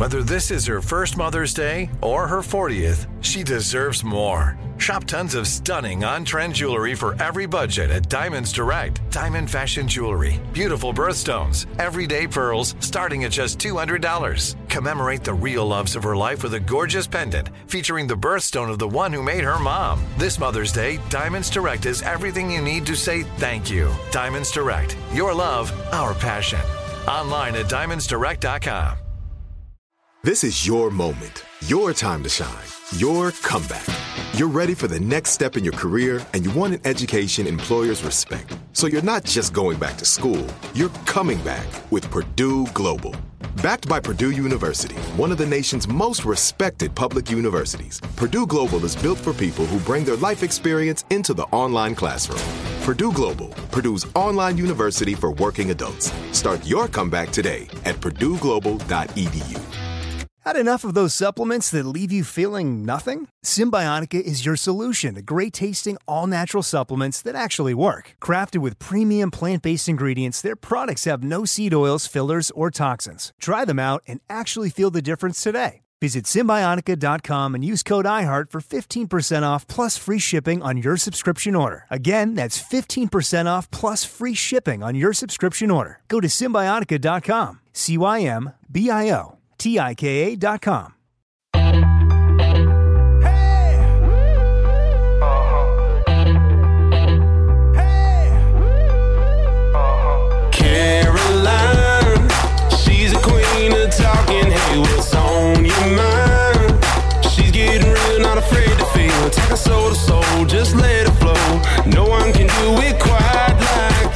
Whether this is her first Mother's Day or her 40th, she deserves more. Shop tons of stunning on-trend jewelry for every budget at Diamonds Direct. Diamond fashion jewelry, beautiful birthstones, everyday pearls starting at just $200. Commemorate the real loves of her life with a gorgeous pendant featuring the birthstone of the one who made her mom. This Mother's Day, Diamonds Direct is everything you need to say thank you. Diamonds Direct. Your love, our passion. Online at diamondsdirect.com. This is your moment, your time to shine, your comeback. You're ready for the next step in your career, and you want an education employers respect. So you're not just going back to school, you're coming back with Purdue Global. Backed by Purdue University, one of the nation's most respected public universities, Purdue Global is built for people who bring their life experience into the online classroom. Purdue Global, Purdue's online university for working adults. Start your comeback today at purdueglobal.edu. Had enough of those supplements that leave you feeling nothing? Symbiotica is your solution to great-tasting, all-natural supplements that actually work. Crafted with premium plant-based ingredients, their products have no seed oils, fillers, or toxins. Try them out and actually feel the difference today. Visit Symbiotica.com and use code IHEART for 15% off plus free shipping on your subscription order. Again, that's 15% off plus free shipping on your subscription order. Go to Symbiotica.com, CYMBIOTIKA.com. Caroline, she's a queen of talking. Hey, what's on your mind? She's getting real, not afraid to feel. Talking soul to soul, just let it flow. No one can do it quite like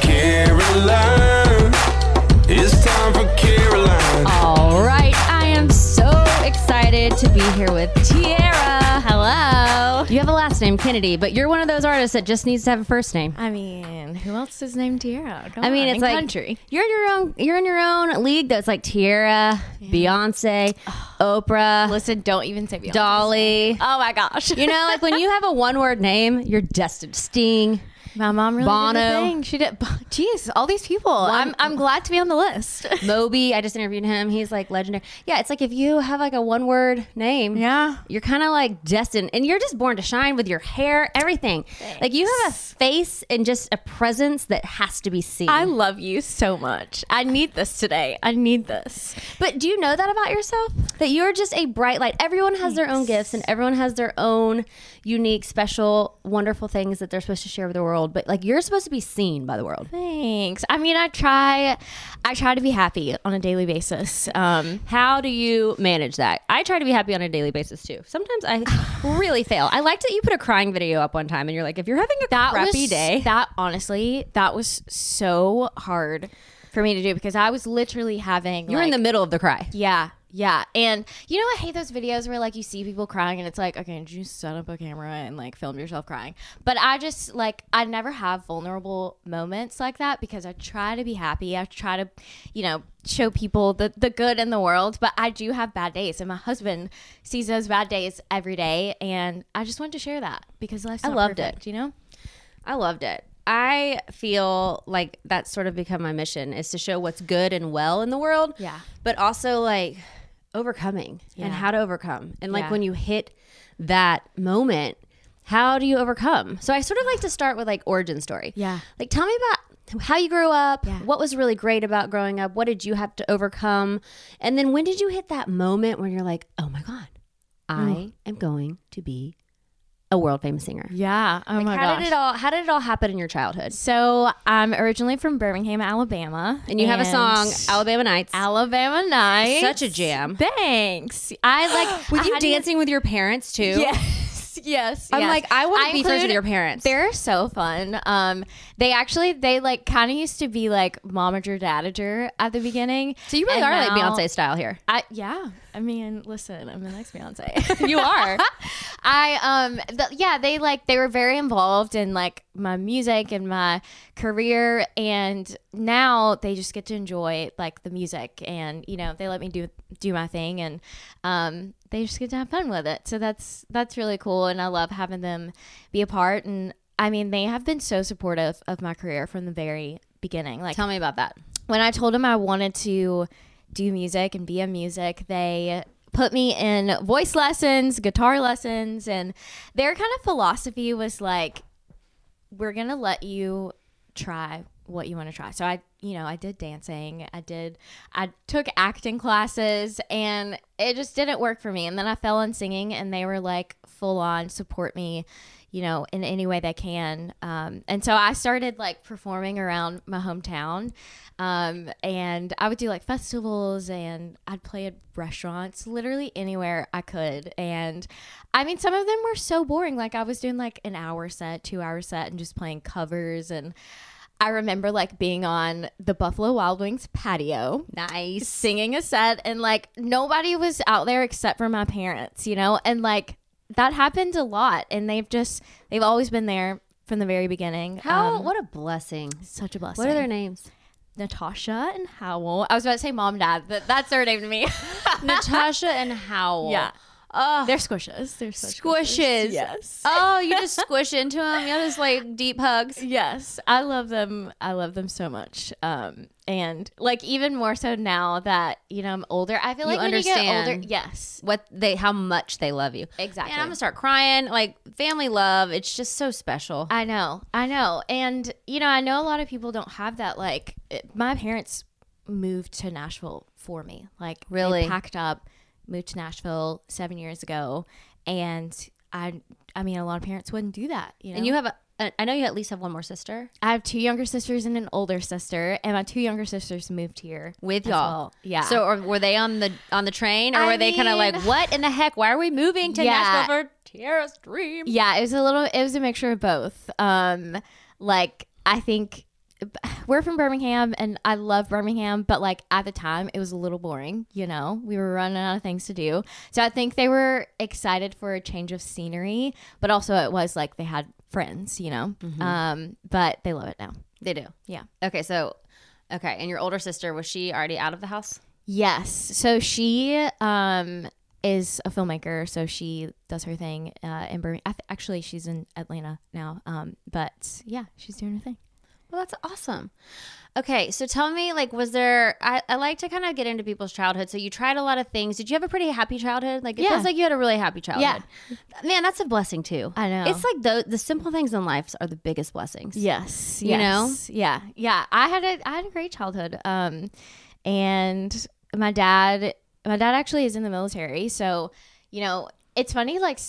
Caroline. It's time for Caroline. All right, I am so excited to be here with Tiara. Hello. You have a last name, Kennedy, but you're one of those artists that just needs to have a first name. I mean, who else is named Tiara? Come I mean, on, it's like country. You're in your own league. That's like Tiara, Beyonce, Oprah. Listen, don't even say Beyonce. Dolly. Oh my gosh. You know, like when you have a one-word name, you're destined to sting. My mom really Bono. did a thing. She did. Jeez, all these people. I'm glad to be on the list. Moby, I just interviewed him. He's like legendary. Yeah, it's like if you have like a one-word name, you're kind of like destined, and you're just born to shine with your hair, everything. Thanks. Like you have a face and just a presence that has to be seen. I love you so much. I need this today. I need this. But do you know that about yourself? That you're just a bright light. Everyone has their own gifts, and everyone has their own unique, special, wonderful things that they're supposed to share with the world. But like you're supposed to be seen by the world. Thanks. I mean, I try to be happy on a daily basis. How do you manage that? I try to be happy on a daily basis too. Sometimes I really fail. I liked that you put a crying video up one time and you're like, if you're having a crappy day. That honestly, that was so hard for me to do because I was literally having You're in the middle of the cry. Yeah. Yeah. And you know, I hate those videos where like you see people crying and it's like, okay, did you set up a camera and like film yourself crying? But I just like, I never have vulnerable moments like that because I try to be happy. I try to, you know, show people the good in the world, but I do have bad days and my husband sees those bad days every day. And I just wanted to share that because life's not perfect, you know? I loved it. I feel like that's sort of become my mission is to show what's good and well in the world. Yeah. But also like overcoming and how to overcome. And like when you hit that moment, how do you overcome? So I sort of like to start with like origin story. Yeah. Like tell me about how you grew up. Yeah. What was really great about growing up? What did you have to overcome? And then when did you hit that moment where you're like, oh my God, I am going to be a world famous singer? Yeah. Oh my gosh. How did it all happen in your childhood? So I'm originally from Birmingham, Alabama. And you have a song, Alabama Nights. Alabama Nights. Such a jam. Thanks. I like. With you dancing with your parents too? Yes. I'm like, I want to be friends with your parents. They're so fun. They like kind of used to be like momager dadager at the beginning. So you really are like Beyonce style here. I mean, listen, I'm the next Beyonce. You are. They were very involved in like my music and my career, and now they just get to enjoy like the music, and you know they let me do my thing, and they just get to have fun with it. So that's really cool, and I love having them be a part. And I mean, they have been so supportive of my career from the very beginning. Like, tell me about that. When I told them I wanted to do music and be in music, they put me in voice lessons, guitar lessons, and their kind of philosophy was like, we're going to let you try what you want to try. So I did dancing. I took acting classes, and it just didn't work for me. And then I fell on singing, and they were like full on support me, in any way they can. And so I started like performing around my hometown. And I would do like festivals, and I'd play at restaurants, literally anywhere I could. And I mean, some of them were so boring. Like I was doing like an hour set, 2-hour set, and just playing covers. And I remember like being on the Buffalo Wild Wings patio, Nice. singing a set, and like nobody was out there except for my parents, and like that happened a lot. And they've always been there from the very beginning. What a blessing. Such a blessing. What are their names? Natasha and Howell. I was about to say mom and dad, but that's their name to me. Natasha and Howell. Yeah. Oh, They're squishes. They're such squishes. Yes. Oh, you just squish into them. You just like deep hugs. Yes. I love them. I love them so much. And like even more so now that, I'm older, I feel like when you get older, yes. How much they love you. Exactly. And I'm gonna start crying. Like family love. It's just so special. I know. And, I know a lot of people don't have that. Like my parents moved to Nashville for me. Like Really? they packed up, moved to Nashville 7 years ago. And I mean, a lot of parents wouldn't do that, And you have I know you at least have one more sister. I have 2 younger sisters and an older sister, and my 2 younger sisters moved here With as y'all. well. Yeah. So were they on the train, or I were they kind of like, mean- what in the heck? Why are we moving to Yeah. Nashville for Tiara's dream? Yeah, it was a mixture of both. Like I think we're from Birmingham, and I love Birmingham, but like at the time it was a little boring, we were running out of things to do. So I think they were excited for a change of scenery, but also it was like they had friends, but they love it now. They do. Yeah. Okay, and your older sister, was she already out of the house? Yes. So she is a filmmaker, so she does her thing in Birmingham. Actually, she's in Atlanta now. But yeah, she's doing her thing. Well, that's awesome. Okay, so tell me, like, was there, I like to kind of get into people's childhood. So you tried a lot of things. Did you have a pretty happy childhood? Like, it Yeah. feels like you had a really happy childhood. Man, that's a blessing too. I know. It's like the simple things in life are the biggest blessings. Yes. You know? Yeah. Yeah. I had a great childhood. And my dad actually is in the military. So, it's funny, like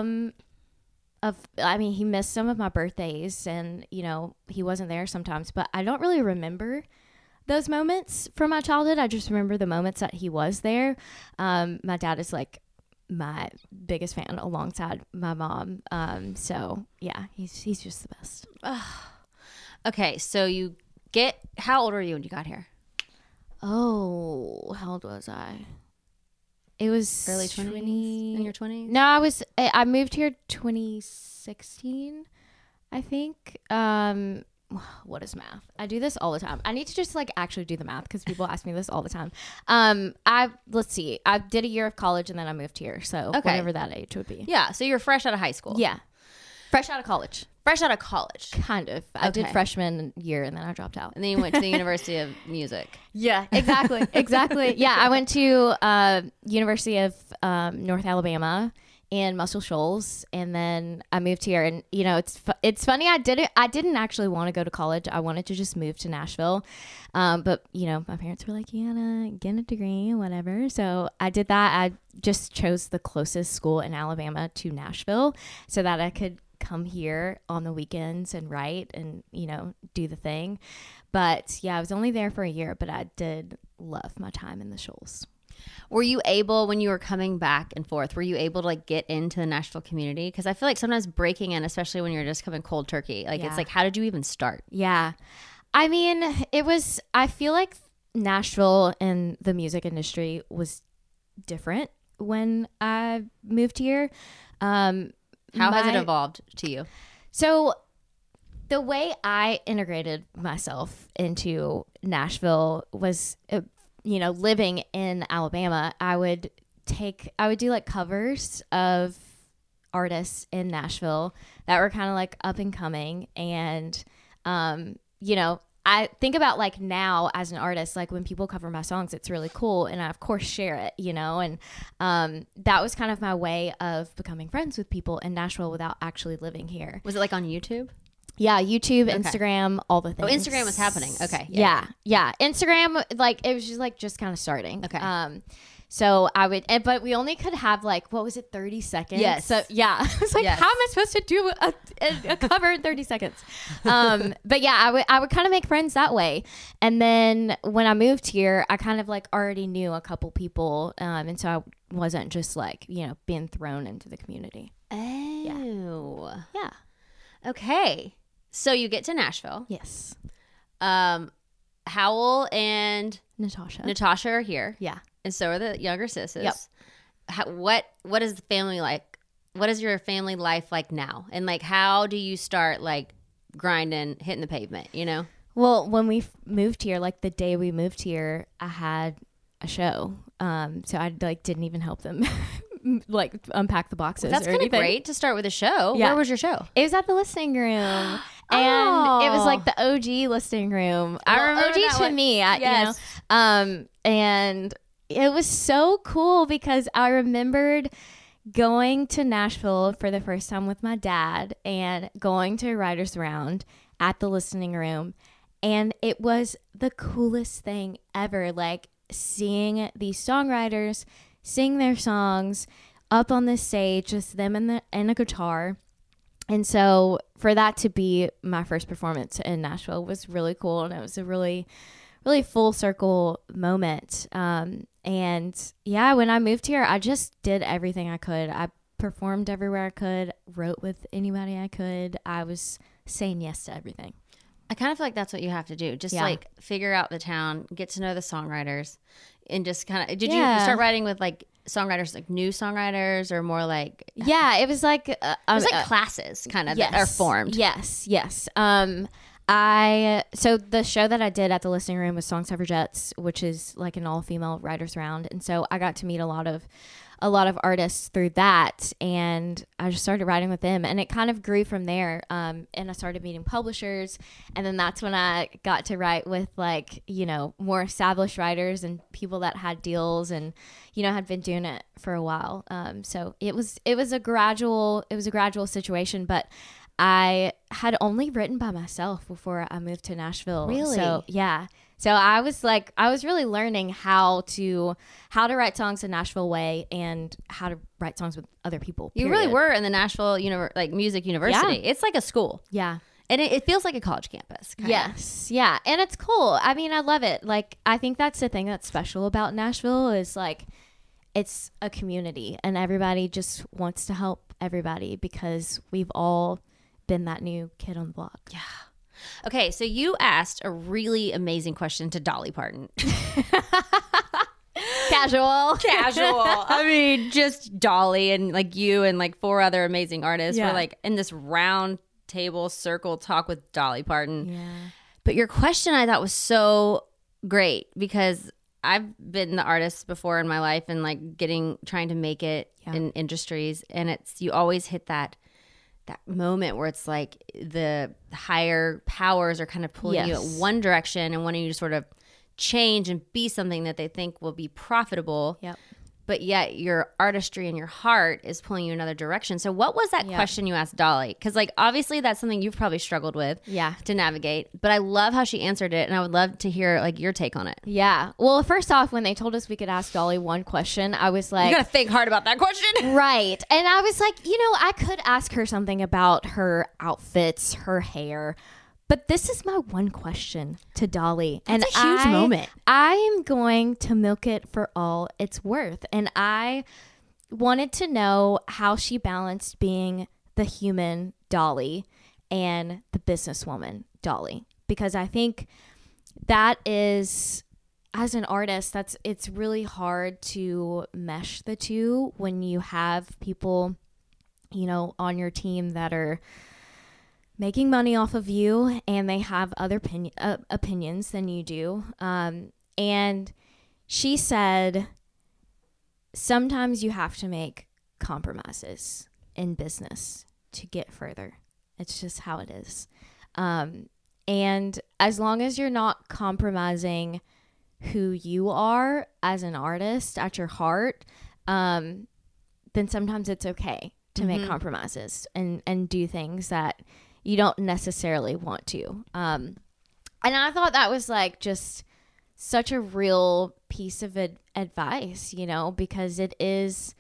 he missed some of my birthdays, and, he wasn't there sometimes, but I don't really remember those moments from my childhood. I just remember the moments that he was there. My dad is like my biggest fan alongside my mom. So yeah, he's just the best. Okay, so how old were you when you got here? Oh, how old was I? It was Early 20s? In your 20s? No, I moved here 2016, I think. What is math? I do this all the time. I need to just like actually do the math because people ask me this all the time. Let's see. I did a year of college and then I moved here. So whatever that age would be. Yeah, so you're fresh out of high school. Yeah. Fresh out of college. Fresh out of college. Kind of. I did freshman year and then I dropped out. And then you went to the University of Music. Yeah, exactly. Exactly. Yeah, I went to University of North Alabama in Muscle Shoals, and then I moved here. And it's funny. I didn't actually want to go to college. I wanted to just move to Nashville, but my parents were like, "You gotta get a degree, whatever." So I did that. I just chose the closest school in Alabama to Nashville, so that I could come here on the weekends and write and do the thing. But yeah, I was only there for a year, but I did love my time in the Shoals. Were you able, when you were coming back and forth, were you able to like get into the Nashville community? Because I feel like sometimes breaking in, especially when you're just coming cold turkey, like it's like, how did you even start? Yeah. I mean, I feel like Nashville and the music industry was different when I moved here. How has it evolved to you? So the way I integrated myself into Nashville was, living in Alabama, I would do like covers of artists in Nashville that were kind of like up and coming. And, I think about like now as an artist, like when people cover my songs, it's really cool. And I, of course, share it, you know, and that was kind of my way of becoming friends with people in Nashville without actually living here. Was it like on YouTube? Yeah, YouTube, Instagram, all the things. Oh, Instagram was happening. Okay. Yeah. Instagram, like, it was just kind of starting. Okay. So I would, but we only could have like, what was it, 30 seconds? Yes. So yeah, I was like, Yes. how am I supposed to do a cover in 30 seconds? But yeah, I would kind of make friends that way. And then when I moved here, I kind of like already knew a couple people. And so I wasn't just like, you know, being thrown into the community. Oh. Yeah. Okay. So you get to Nashville. Yes. Howell and Natasha are here. Yeah. And so are the younger sisters. Yep. What is the family like? What is your family life like now? And like, how do you start like grinding, hitting the pavement, you know? Well, when we moved here, like the day we moved here, I had a show. So I like didn't even help them like unpack the boxes. That's kind of great to start with a show. Yeah. Where was your show? It was at the listening room. And it was like the OG listening room. I remember OG to one. Me. Yes. You know, and it was so cool because I remembered going to Nashville for the first time with my dad and going to a writer's round at the listening room. And it was the coolest thing ever. Like seeing these songwriters sing their songs up on the stage, just them and a guitar. And so for that to be my first performance in Nashville was really cool. And it was a really, really full circle moment. And yeah, when I moved here, I just did everything I could. I performed everywhere I could, wrote with anybody I could. I was saying yes to everything. I kind of feel like that's what you have to do. Just like figure out the town, get to know the songwriters, and just kind of. Did you start writing with like songwriters, like new songwriters, or more like? Yeah, it was like it was like classes, kind of that are formed. Yes. So the show that I did at the listening room was Song Suffragettes, which is like an all-female writers round, and so I got to meet a lot of artists through that, and I just started writing with them, and it kind of grew from there. And I started meeting publishers, and then that's when I got to write with like, you know, more established writers and people that had deals and, you know, had been doing it for a while. So it was a gradual situation, but I had only written by myself before I moved to Nashville. Really? So yeah. So I was really learning how to write songs the Nashville way and how to write songs with other people. You really were in the Nashville Music University. Yeah. It's like a school. Yeah. And it feels like a college campus. Yes. Yeah. And it's cool. I mean, I love it. Like, I think that's the thing that's special about Nashville is like, it's a community and everybody just wants to help everybody because we've all been that new kid on the block. Yeah. Okay, so you asked a really amazing question to Dolly Parton. Casual. I mean, just Dolly and like you and like 4 other amazing artists were like in this round table circle talk with Dolly Parton. Yeah. But your question I thought was so great because I've been the artist before in my life and like trying to make it in industries, and you always hit that moment where it's like the higher powers are kind of pulling you at one direction and wanting you to sort of change and be something that they think will be profitable. Yep. But yet your artistry and your heart is pulling you another direction. So what was that question you asked Dolly? Because like obviously that's something you've probably struggled with to navigate. But I love how she answered it, and I would love to hear like your take on it. Yeah. Well, first off, when they told us we could ask Dolly one question, I was like, you gotta think hard about that question. Right. And I was like, you know, I could ask her something about her outfits, her hair. But this is my one question to Dolly. That's a huge moment. I am going to milk it for all it's worth. And I wanted to know how she balanced being the human Dolly and the businesswoman Dolly. Because I think that is, as an artist, it's really hard to mesh the two when you have people, you know, on your team that are making money off of you and they have other opinions than you do. And she said, sometimes you have to make compromises in business to get further. It's just how it is. And as long as you're not compromising who you are as an artist at your heart, then sometimes it's okay to make compromises and do things that you don't necessarily want to. And I thought that was like just such a real piece of advice, you know, because it's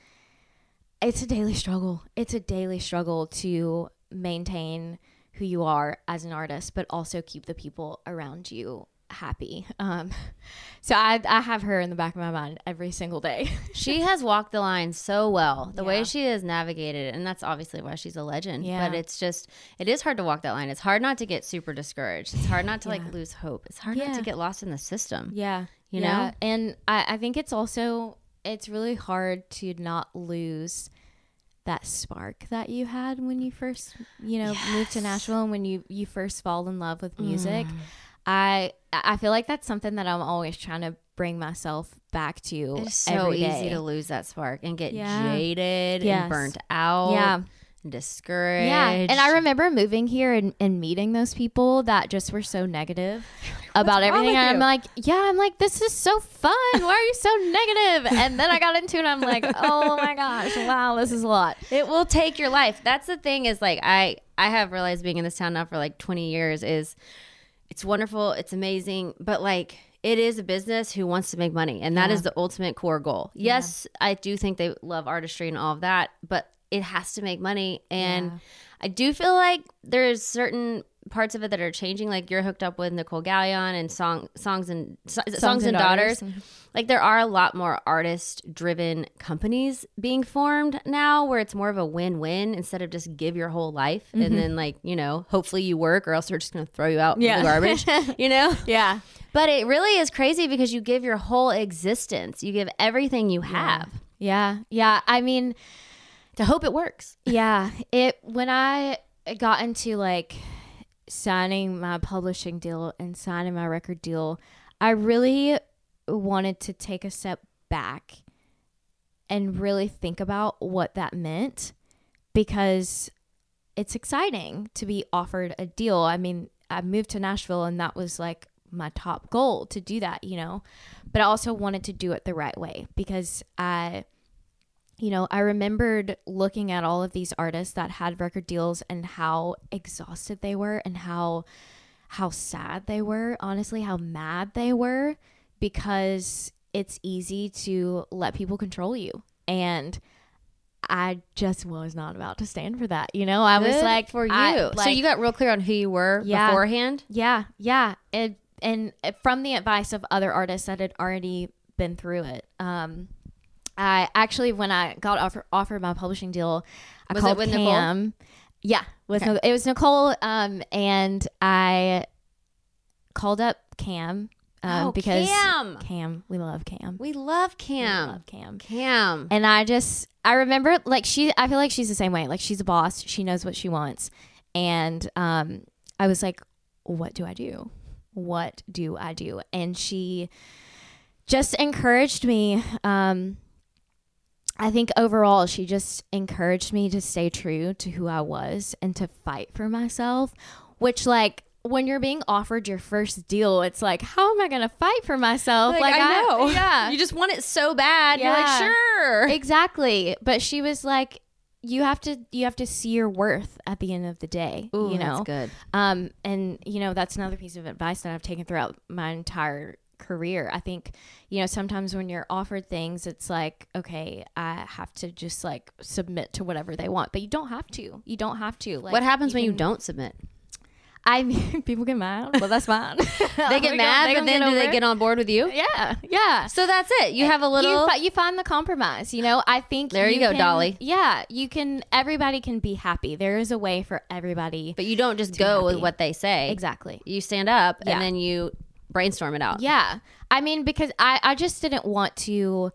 a daily struggle. It's a daily struggle to maintain who you are as an artist, but also keep the people around you happy. So I have her in the back of my mind every single day. She has walked the line so well, the way she has navigated it, and that's obviously why she's a legend. Yeah. But it is hard to walk that line. It's hard not to get super discouraged. It's hard not to like lose hope. It's hard not to get lost in the system. Yeah. You know? And I think it's really hard to not lose that spark that you had when you first, moved to Nashville, and when you first fall in love with music. I feel like that's something that I'm always trying to bring myself back to. It's so every day. easy to lose that spark and get jaded and burnt out and discouraged. Yeah. And I remember moving here and meeting those people that just were so negative about everything. And I'm like, this is so fun. Why are you so negative? And then I got into it and I'm like, oh my gosh, wow, this is a lot. It will take your life. That's the thing is like, I have realized being in this town now for like 20 years is it's wonderful. It's amazing. But like, it is a business who wants to make money. And that is the ultimate core goal. Yes, I do think they love artistry and all of that, but it has to make money. And I do feel like there's certain parts of it that are changing. Like you're hooked up with Nicole Gallion and Songs and Daughters. Like there are a lot more artist-driven companies being formed now where it's more of a win-win instead of just give your whole life and then like, hopefully you work or else they're just going to throw you out in the garbage, Yeah. But it really is crazy because you give your whole existence. You give everything you have. Yeah. Yeah. I mean, to hope it works. Yeah. When I got into like signing my publishing deal and signing my record deal, I really wanted to take a step back and really think about what that meant, because it's exciting to be offered a deal. I mean, I moved to Nashville and that was like my top goal to do that, but I also wanted to do it the right way because I remembered looking at all of these artists that had record deals and how exhausted they were and how sad they were, honestly, how mad they were, because it's easy to let people control you. And I just was not about to stand for that. I was like, for you. So you got real clear on who you were beforehand? Yeah. Yeah. And from the advice of other artists that had already been through it. I actually, when I got offered my publishing deal, I called Cam. Nicole? Yeah, it was Nicole. And I called up Cam. Because Cam, we love Cam. We love Cam. Cam. And I remember I feel like she's the same way. Like she's a boss. She knows what she wants. And I was like, what do I do? What do I do? And she just encouraged me. I think overall, she just encouraged me to stay true to who I was and to fight for myself, which like, when you're being offered your first deal, it's like, how am I going to fight for myself? Like I know. Yeah. You just want it so bad. Yeah. You're like, sure. Exactly. But she was like, you have to see your worth at the end of the day. Ooh, that's good. And that's another piece of advice that I've taken throughout my entire career. I think, sometimes when you're offered things, it's like, okay, I have to just like submit to whatever they want, but you don't have to. Like, what happens when you don't submit? I mean, people get mad, but that's fine. They get mad, but then do they get on board with you? Yeah. So that's it. You have a little... You find the compromise, I think... There you go, Dolly. Yeah, everybody can be happy. There is a way for everybody. But you don't just go with what they say. Exactly. You stand up and then you brainstorm it out. Yeah. I mean, because I just didn't want to...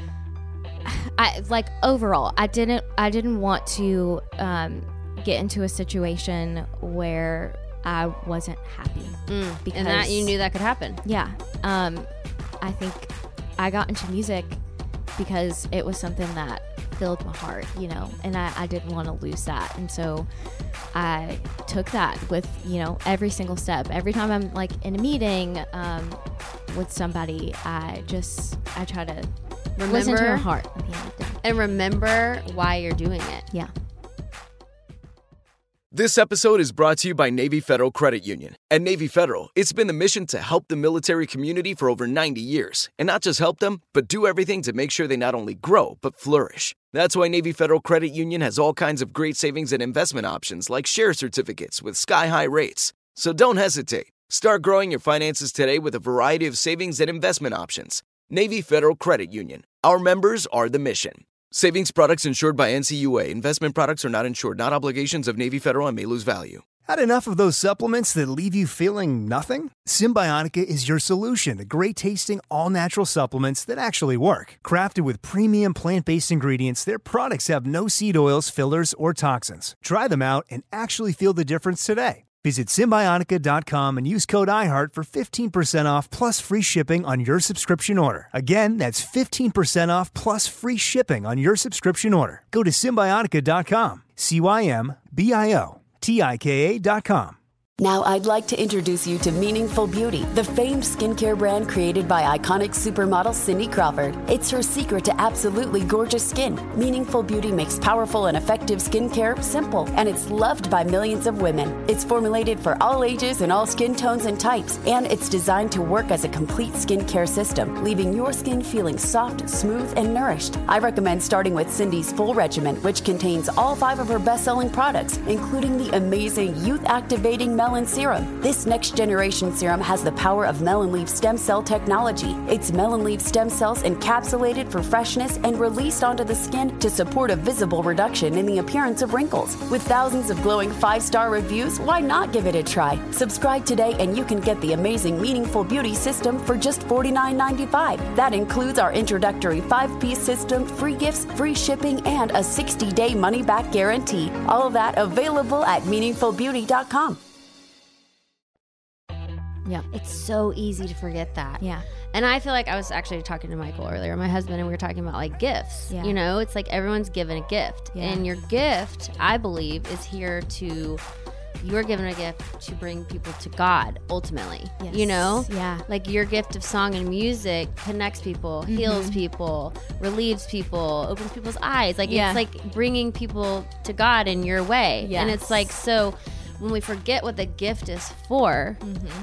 overall, I didn't want to get into a situation where I wasn't happy. Because and that you knew that could happen. Yeah. I think I got into music because it was something that filled my heart, you know, and I didn't want to lose that. And so I took that with, you know, every single step. Every time I'm like in a meeting with somebody, I try to listen to her heart at the end of the day. And remember why you're doing it. Yeah. This episode is brought to you by Navy Federal Credit Union. At Navy Federal, it's been the mission to help the military community for over 90 years. And not just help them, but do everything to make sure they not only grow, but flourish. That's why Navy Federal Credit Union has all kinds of great savings and investment options like share certificates with sky-high rates. So don't hesitate. Start growing your finances today with a variety of savings and investment options. Navy Federal Credit Union. Our members are the mission. Savings products insured by NCUA. Investment products are not insured, not obligations of Navy Federal and may lose value. Had enough of those supplements that leave you feeling nothing? Symbiotica is your solution to great-tasting, all-natural supplements that actually work. Crafted with premium plant-based ingredients, their products have no seed oils, fillers, or toxins. Try them out and actually feel the difference today. Visit Symbiotica.com and use code IHEART for 15% off plus free shipping on your subscription order. Again, that's 15% off plus free shipping on your subscription order. Go to Symbiotica.com, Symbiotika.com. Now I'd like to introduce you to Meaningful Beauty, the famed skincare brand created by iconic supermodel Cindy Crawford. It's her secret to absolutely gorgeous skin. Meaningful Beauty makes powerful and effective skincare simple, and it's loved by millions of women. It's formulated for all ages and all skin tones and types, and it's designed to work as a complete skincare system, leaving your skin feeling soft, smooth, and nourished. I recommend starting with Cindy's full regimen, which contains all 5 of her best-selling products, including the amazing youth-activating Melon Serum. This next-generation serum has the power of melon leaf stem cell technology. It's melon leaf stem cells encapsulated for freshness and released onto the skin to support a visible reduction in the appearance of wrinkles. With thousands of glowing 5-star reviews, why not give it a try? Subscribe today and you can get the amazing Meaningful Beauty system for just $49.95. That includes our introductory 5-piece system, free gifts, free shipping, and a 60-day money-back guarantee. All of that available at meaningfulbeauty.com. Yeah. It's so easy to forget that. Yeah. And I feel like I was actually talking to Michael earlier, my husband, and we were talking about like gifts. Yeah. You know, it's like everyone's given a gift. Yeah. And your gift, I believe, is here to, you're given a gift to bring people to God, ultimately. Yes. You know? Yeah. Like your gift of song and music connects people, heals people, relieves people, opens people's eyes. Like Yeah. it's like bringing people to God in your way. Yes. And it's like, so when we forget what the gift is for,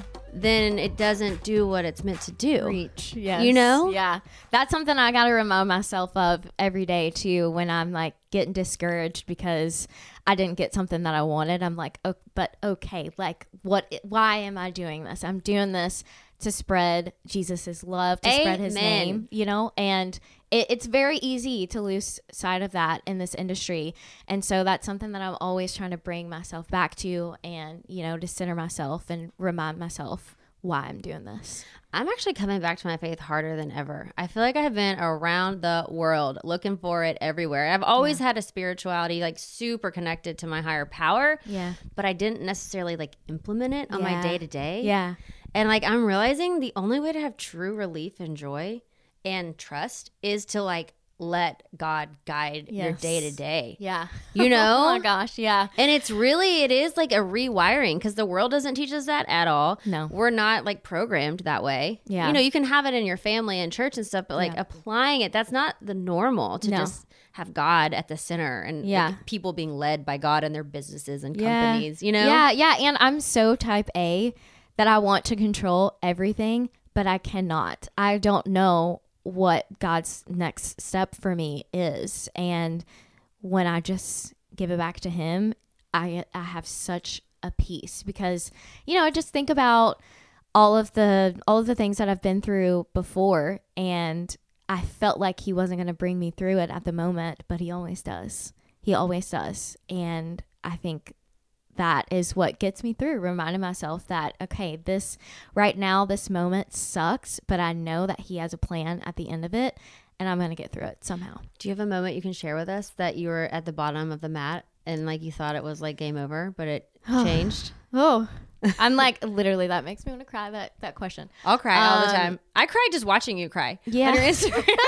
then it doesn't do what it's meant to do. Reach. Yes. You know? Yeah. That's something I got to remind myself of every day too, when I'm like getting discouraged because I didn't get something that I wanted. I'm like, oh, but okay, like why am I doing this? I'm doing this to spread Jesus's love, to spread his name, you know? And it's very easy to lose sight of that in this industry. And so that's something that I'm always trying to bring myself back to and, you know, to center myself and remind myself why I'm doing this. I'm actually coming back to my faith harder than ever. I feel like I've been around the world looking for it everywhere. I've always had a spirituality like super connected to my higher power. Yeah. But I didn't necessarily like implement it on my day to day. Yeah. And like I'm realizing the only way to have true relief and joy and trust is to like let God guide your day to day. Yeah. You know? Oh my gosh. Yeah. And it is like a rewiring because the world doesn't teach us that at all. No. We're not like programmed that way. Yeah. You know, you can have it in your family and church and stuff, but like applying it, that's not the normal to just have God at the center and like, people being led by God in their businesses and companies, you know? Yeah. Yeah. And I'm so type A that I want to control everything, but I cannot. I don't know what God's next step for me is. And when I just give it back to him, I have such a peace because, you know, I just think about all of the things that I've been through before, and I felt like he wasn't going to bring me through it at the moment, but he always does. He always does. And I think that is what gets me through, reminding myself that, okay, this right now, this moment sucks, but I know that he has a plan at the end of it and I'm going to get through it somehow. Do you have a moment you can share with us that you were at the bottom of the mat and like you thought it was like game over, but it changed? Oh, I'm like, literally, that makes me want to cry, that question. I'll cry all the time. I cry just watching you cry. Yeah. On your Instagram.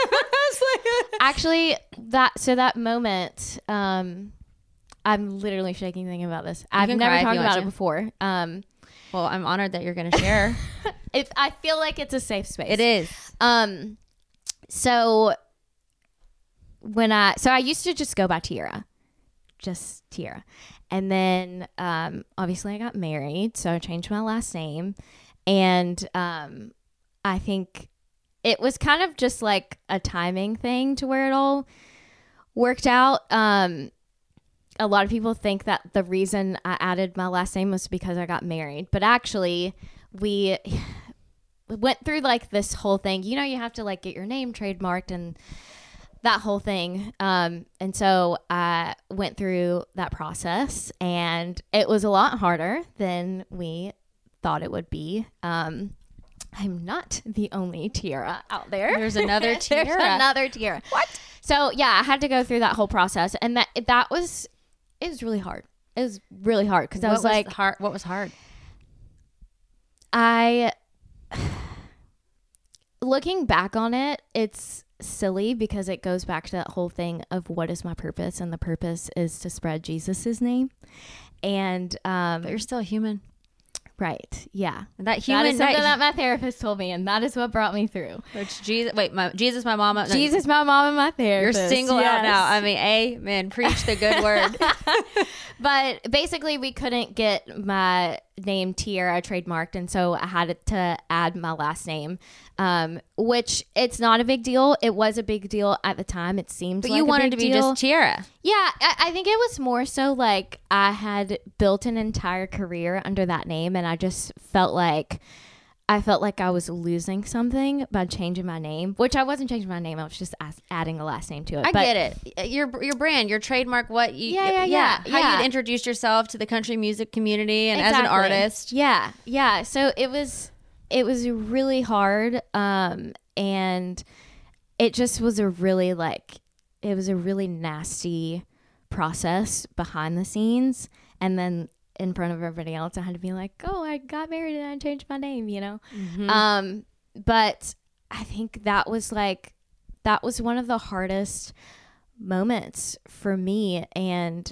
Actually, that moment, I'm literally shaking thinking about this. I've never talked about it before. Well, I'm honored that you're going to share. I feel like it's a safe space. It is. So I used to just go by Tiara, just Tiara. And then, obviously I got married, so I changed my last name. And, I think it was kind of just like a timing thing to where it all worked out. A lot of people think that the reason I added my last name was because I got married, but actually we went through like this whole thing. You know, you have to like get your name trademarked and that whole thing. And so I went through that process, and it was a lot harder than we thought it would be. I'm not the only Tiara out there. There's another Tiara. There's another Tiara. What? So yeah, I had to go through that whole process, and it was really hard. It was really hard because I was like, what was hard? Looking back on it, it's silly because it goes back to that whole thing of what is my purpose, and the purpose is to spread Jesus's name. And but you're still human. Right. Yeah. That is something that my therapist told me, and that is what brought me through. Which Jesus, Jesus, my mama. Jesus, my mom, and my therapist. You're single out now. I mean, amen. Preach the good word. But basically, we couldn't get my name Tiara trademarked, and so I had to add my last name, which it's not a big deal. It was a big deal at the time. It seemed but like you a wanted big to be deal. just Tiara. Yeah, I think it was more so like I had built an entire career under that name, and I just felt like I was losing something by changing my name, which I wasn't changing my name. I was just adding a last name to it. I get it. Your brand, your trademark, what you How you'd introduce yourself to the country music community and as an artist. Yeah. Yeah. So it was really hard. And it just was a really nasty process behind the scenes. And then in front of everybody else, I had to be like, oh, I got married and I changed my name, you know? Mm-hmm. But I think that was one of the hardest moments for me. And,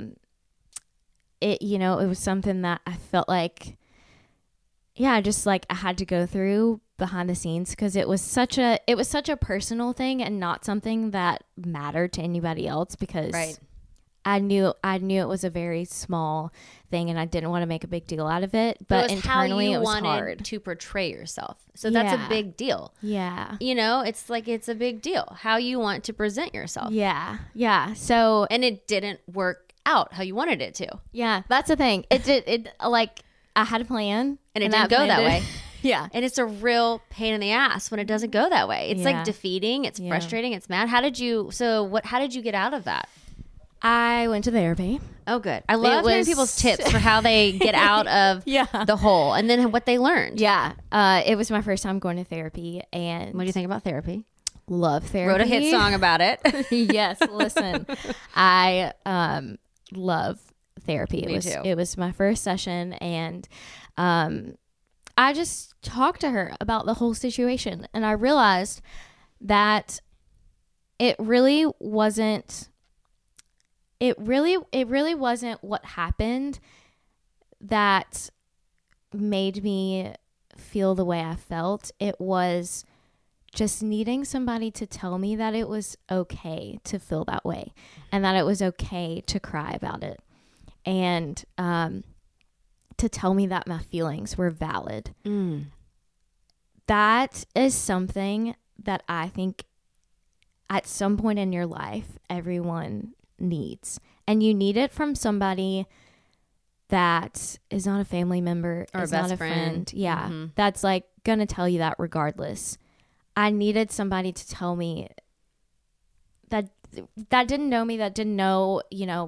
it was something that I felt like, just like I had to go through behind the scenes, because it was such a personal thing and not something that mattered to anybody else, because I knew it was a very small thing, and I didn't want to make a big deal out of it. But internally, it was hard. How you wanted to portray yourself. So that's a big deal. Yeah. You know, it's like it's a big deal how you want to present yourself. Yeah. Yeah. So, and it didn't work out how you wanted it to. Yeah, that's the thing. It like I had a plan, and it didn't go that way. Yeah. And it's a real pain in the ass when it doesn't go that way. It's like defeating. It's frustrating. It's mad. How did you get out of that? I went to therapy. Oh, good. I love hearing people's tips for how they get out of the hole, and then what they learned. Yeah. It was my first time going to therapy. And what do you think about therapy? Love therapy. Wrote a hit song about it. Yes. Listen, I love therapy. Me too. It was my first session, and I just talked to her about the whole situation, and I realized that it really wasn't what happened that made me feel the way I felt. It was just needing somebody to tell me that it was okay to feel that way, and that it was okay to cry about it, and to tell me that my feelings were valid. That is something that I think at some point in your life, everyone needs. And you need it from somebody that is not a family member or is a best not a friend. Yeah. Mm-hmm. That's like gonna tell you that regardless. I needed somebody to tell me that didn't know me, that didn't know,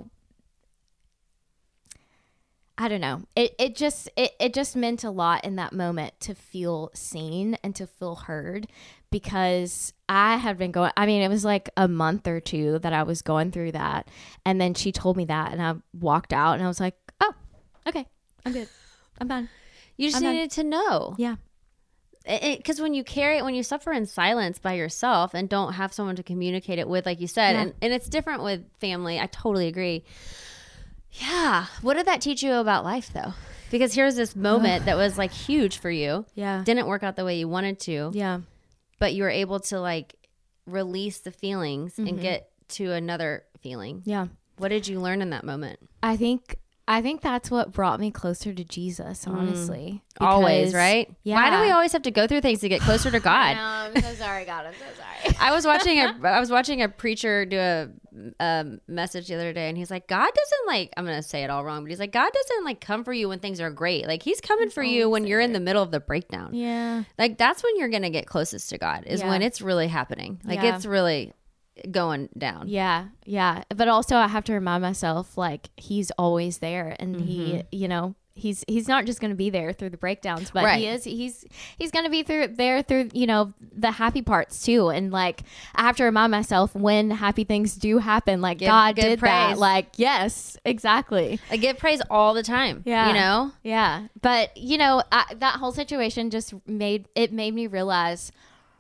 I don't know. It just meant a lot in that moment to feel seen and to feel heard, because I had been it was like a month or two that I was going through that. And then she told me that, and I walked out, and I was like, oh, okay, I'm good. I'm done. You just needed to know. Yeah. Because when you suffer in silence by yourself and don't have someone to communicate it with, like you said, and it's different with family. I totally agree. Yeah. What did that teach you about life, though? Because here's this moment that was like huge for you. Yeah. Didn't work out the way you wanted to. Yeah. But you were able to like release the feelings and get to another feeling. Yeah. What did you learn in that moment? I think that's what brought me closer to Jesus, honestly. Always, right? Yeah. Why do we always have to go through things to get closer to God? I know, I'm so sorry, God. I'm so sorry. I was watching a preacher do a message the other day, and he's like, God doesn't like, I'm gonna say it all wrong, but he's like, God doesn't like come for you when things are great. Like he's coming for you when you're in the middle of the breakdown. Yeah. Like that's when you're gonna get closest to God, is when it's really happening. Like it's really going down. Yeah. But also I have to remind myself, like, he's always there, and he, you know, he's not just going to be there through the breakdowns, but he's going to be there through, you know, the happy parts too. And like, I have to remind myself when happy things do happen, like God did praise. That. Like, yes, exactly. I give praise all the time. Yeah. You know? Yeah. But you know, that whole situation just made me realize,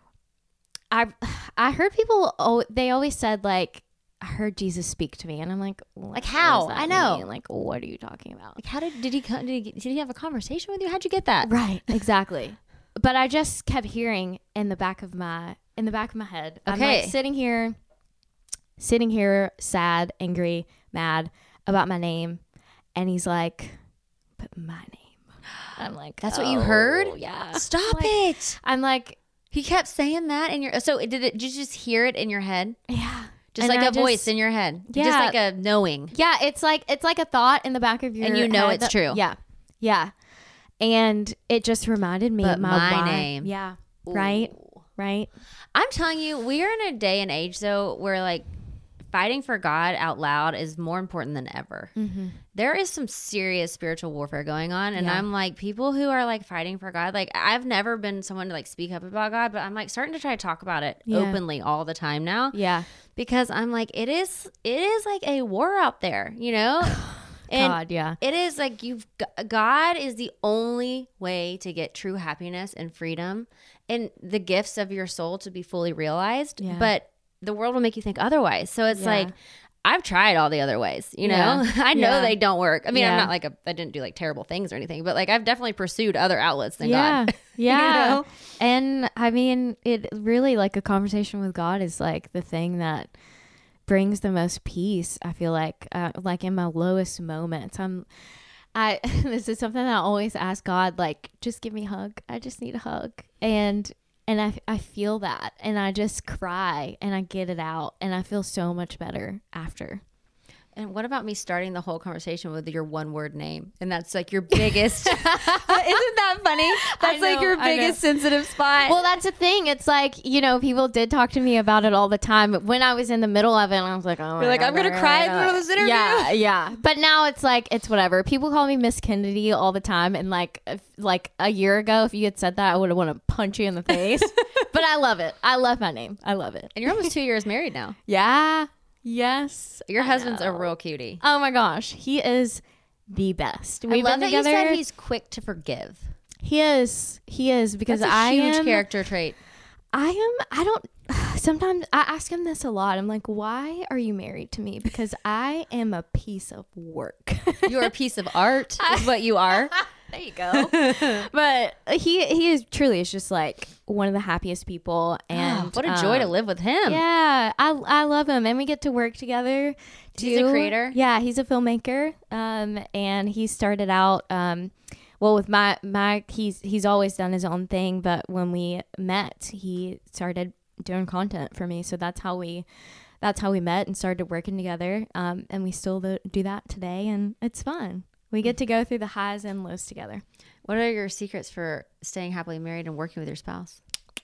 I heard people, they always said, like, I heard Jesus speak to me, and I'm like how? I know. Mean? Like, what are you talking about? Like, how did he have a conversation with you? How'd you get that? Right, exactly. But I just kept hearing in the back of my head. Okay. I'm like sitting here, sad, angry, mad about my name, and he's like, "But my name." I'm like, that's what you heard? Yeah. Stop it. I'm like. He kept saying that in your. So did you just hear it in your head? Yeah, just like a voice in your head. Yeah, just like a knowing. Yeah, it's like a thought in the back of your head. And you know it's true. Yeah, and it just reminded me of my name. Yeah, Ooh. right. I'm telling you, we are in a day and age though where like fighting for God out loud is more important than ever. There is some serious spiritual warfare going on, and I'm like, people who are like fighting for God, like I've never been someone to like speak up about God, but I'm like starting to try to talk about it openly all the time now. Yeah, because I'm like, it is like a war out there, you know. And God, yeah, it is like God is the only way to get true happiness and freedom and the gifts of your soul to be fully realized. But the world will make you think otherwise. So it's like, I've tried all the other ways, you know. I know they don't work. I mean, I'm not like I didn't do like terrible things or anything, but like I've definitely pursued other outlets than God. Yeah. You know? And I mean, it really, like, a conversation with God is like the thing that brings the most peace. I feel like in my lowest moments, this is something that I always ask God, like, just give me a hug. I just need a hug. And I feel that, and I just cry, and I get it out, and I feel so much better after. And what about me starting the whole conversation with your one word name? And that's like your biggest. Isn't that funny? That's like your biggest sensitive spot. Well, that's the thing. It's like, you know, people did talk to me about it all the time. But when I was in the middle of it, I was like, oh, you're like, I'm going to cry in the middle of this interview. Yeah. But now it's like, it's whatever. People call me Miss Kennedy all the time. And like a year ago, if you had said that, I would have wanted to punch you in the face. But I love it. I love my name. I love it. And you're almost 2 years married now. Yeah. Yes. Your husband's a real cutie. Oh my gosh. He is the best. I love that you said he's quick to forgive. He is because That's a huge character trait. Sometimes I ask him this a lot. I'm like, why are you married to me? Because I am a piece of work. You're a piece of art is what you are. There you go. But he is truly is just like one of the happiest people, and what a joy to live with him. Yeah, I love him, and we get to work together. He's a creator. Yeah, he's a filmmaker, and he started out well with my he's always done his own thing, but when we met, he started doing content for me, so that's how we met and started working together, and we still do that today, and it's fun. We get to go through the highs and lows together. What are your secrets for staying happily married and working with your spouse?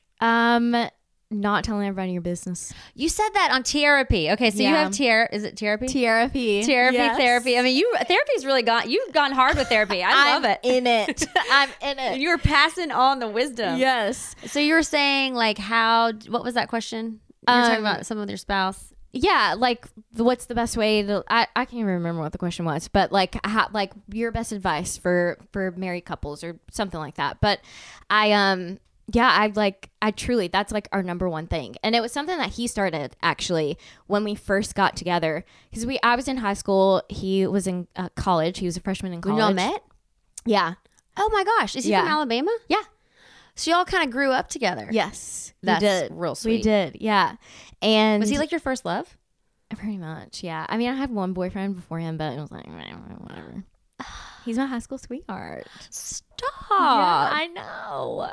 Not telling everybody your business. You said that on TRP. Okay, so you have is it TRP? TRP. Yes. Therapy. I mean, therapy's really you've gone hard with therapy. I love it. In it. I'm in it. And you were passing on the wisdom. Yes. So you were saying like what was that question? You were talking about some with your spouse. Yeah, like what's the best way to I can't even remember what the question was, but like your best advice for married couples or something like that. But I I truly, that's like our number one thing. And it was something that he started actually when we first got together. Because I was in high school. He was in college. He was a freshman in college. When y'all met? Yeah. Oh my gosh. Is he from Alabama? Yeah. So y'all kind of grew up together. Yes. That's we did. real sweet. We did. Yeah. And was he like your first love? Pretty much. Yeah. I mean, I had one boyfriend before him, but it was like, whatever. He's my high school sweetheart. Stop. Yeah, I know.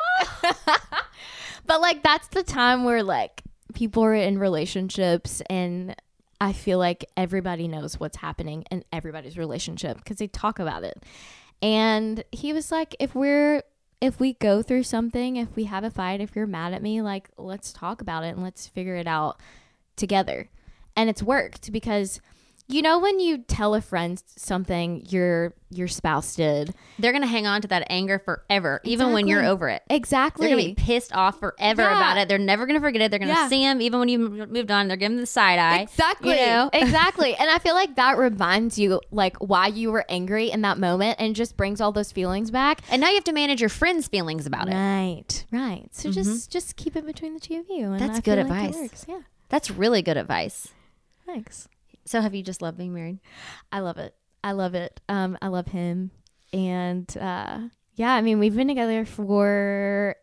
But like that's the time where like people are in relationships and I feel like everybody knows what's happening in everybody's relationship because they talk about it. And he was like, if we go through something, if we have a fight, if you're mad at me, like let's talk about it and let's figure it out together. And it's worked because you know when you tell a friend something your spouse did, they're going to hang on to that anger forever, even when you're over it. Exactly. They're going to be pissed off forever about it. They're never going to forget it. They're going to see him even when you moved on. They're giving the side eye. Exactly. You know? Exactly. And I feel like that reminds you like why you were angry in that moment and just brings all those feelings back. And now you have to manage your friends' feelings about it. Right. So just keep it between the two of you. And that's I good feel like advice. it works. Yeah. That's really good advice. Thanks. So have you just loved being married? I love it. I love him. And yeah, I mean, we've been together for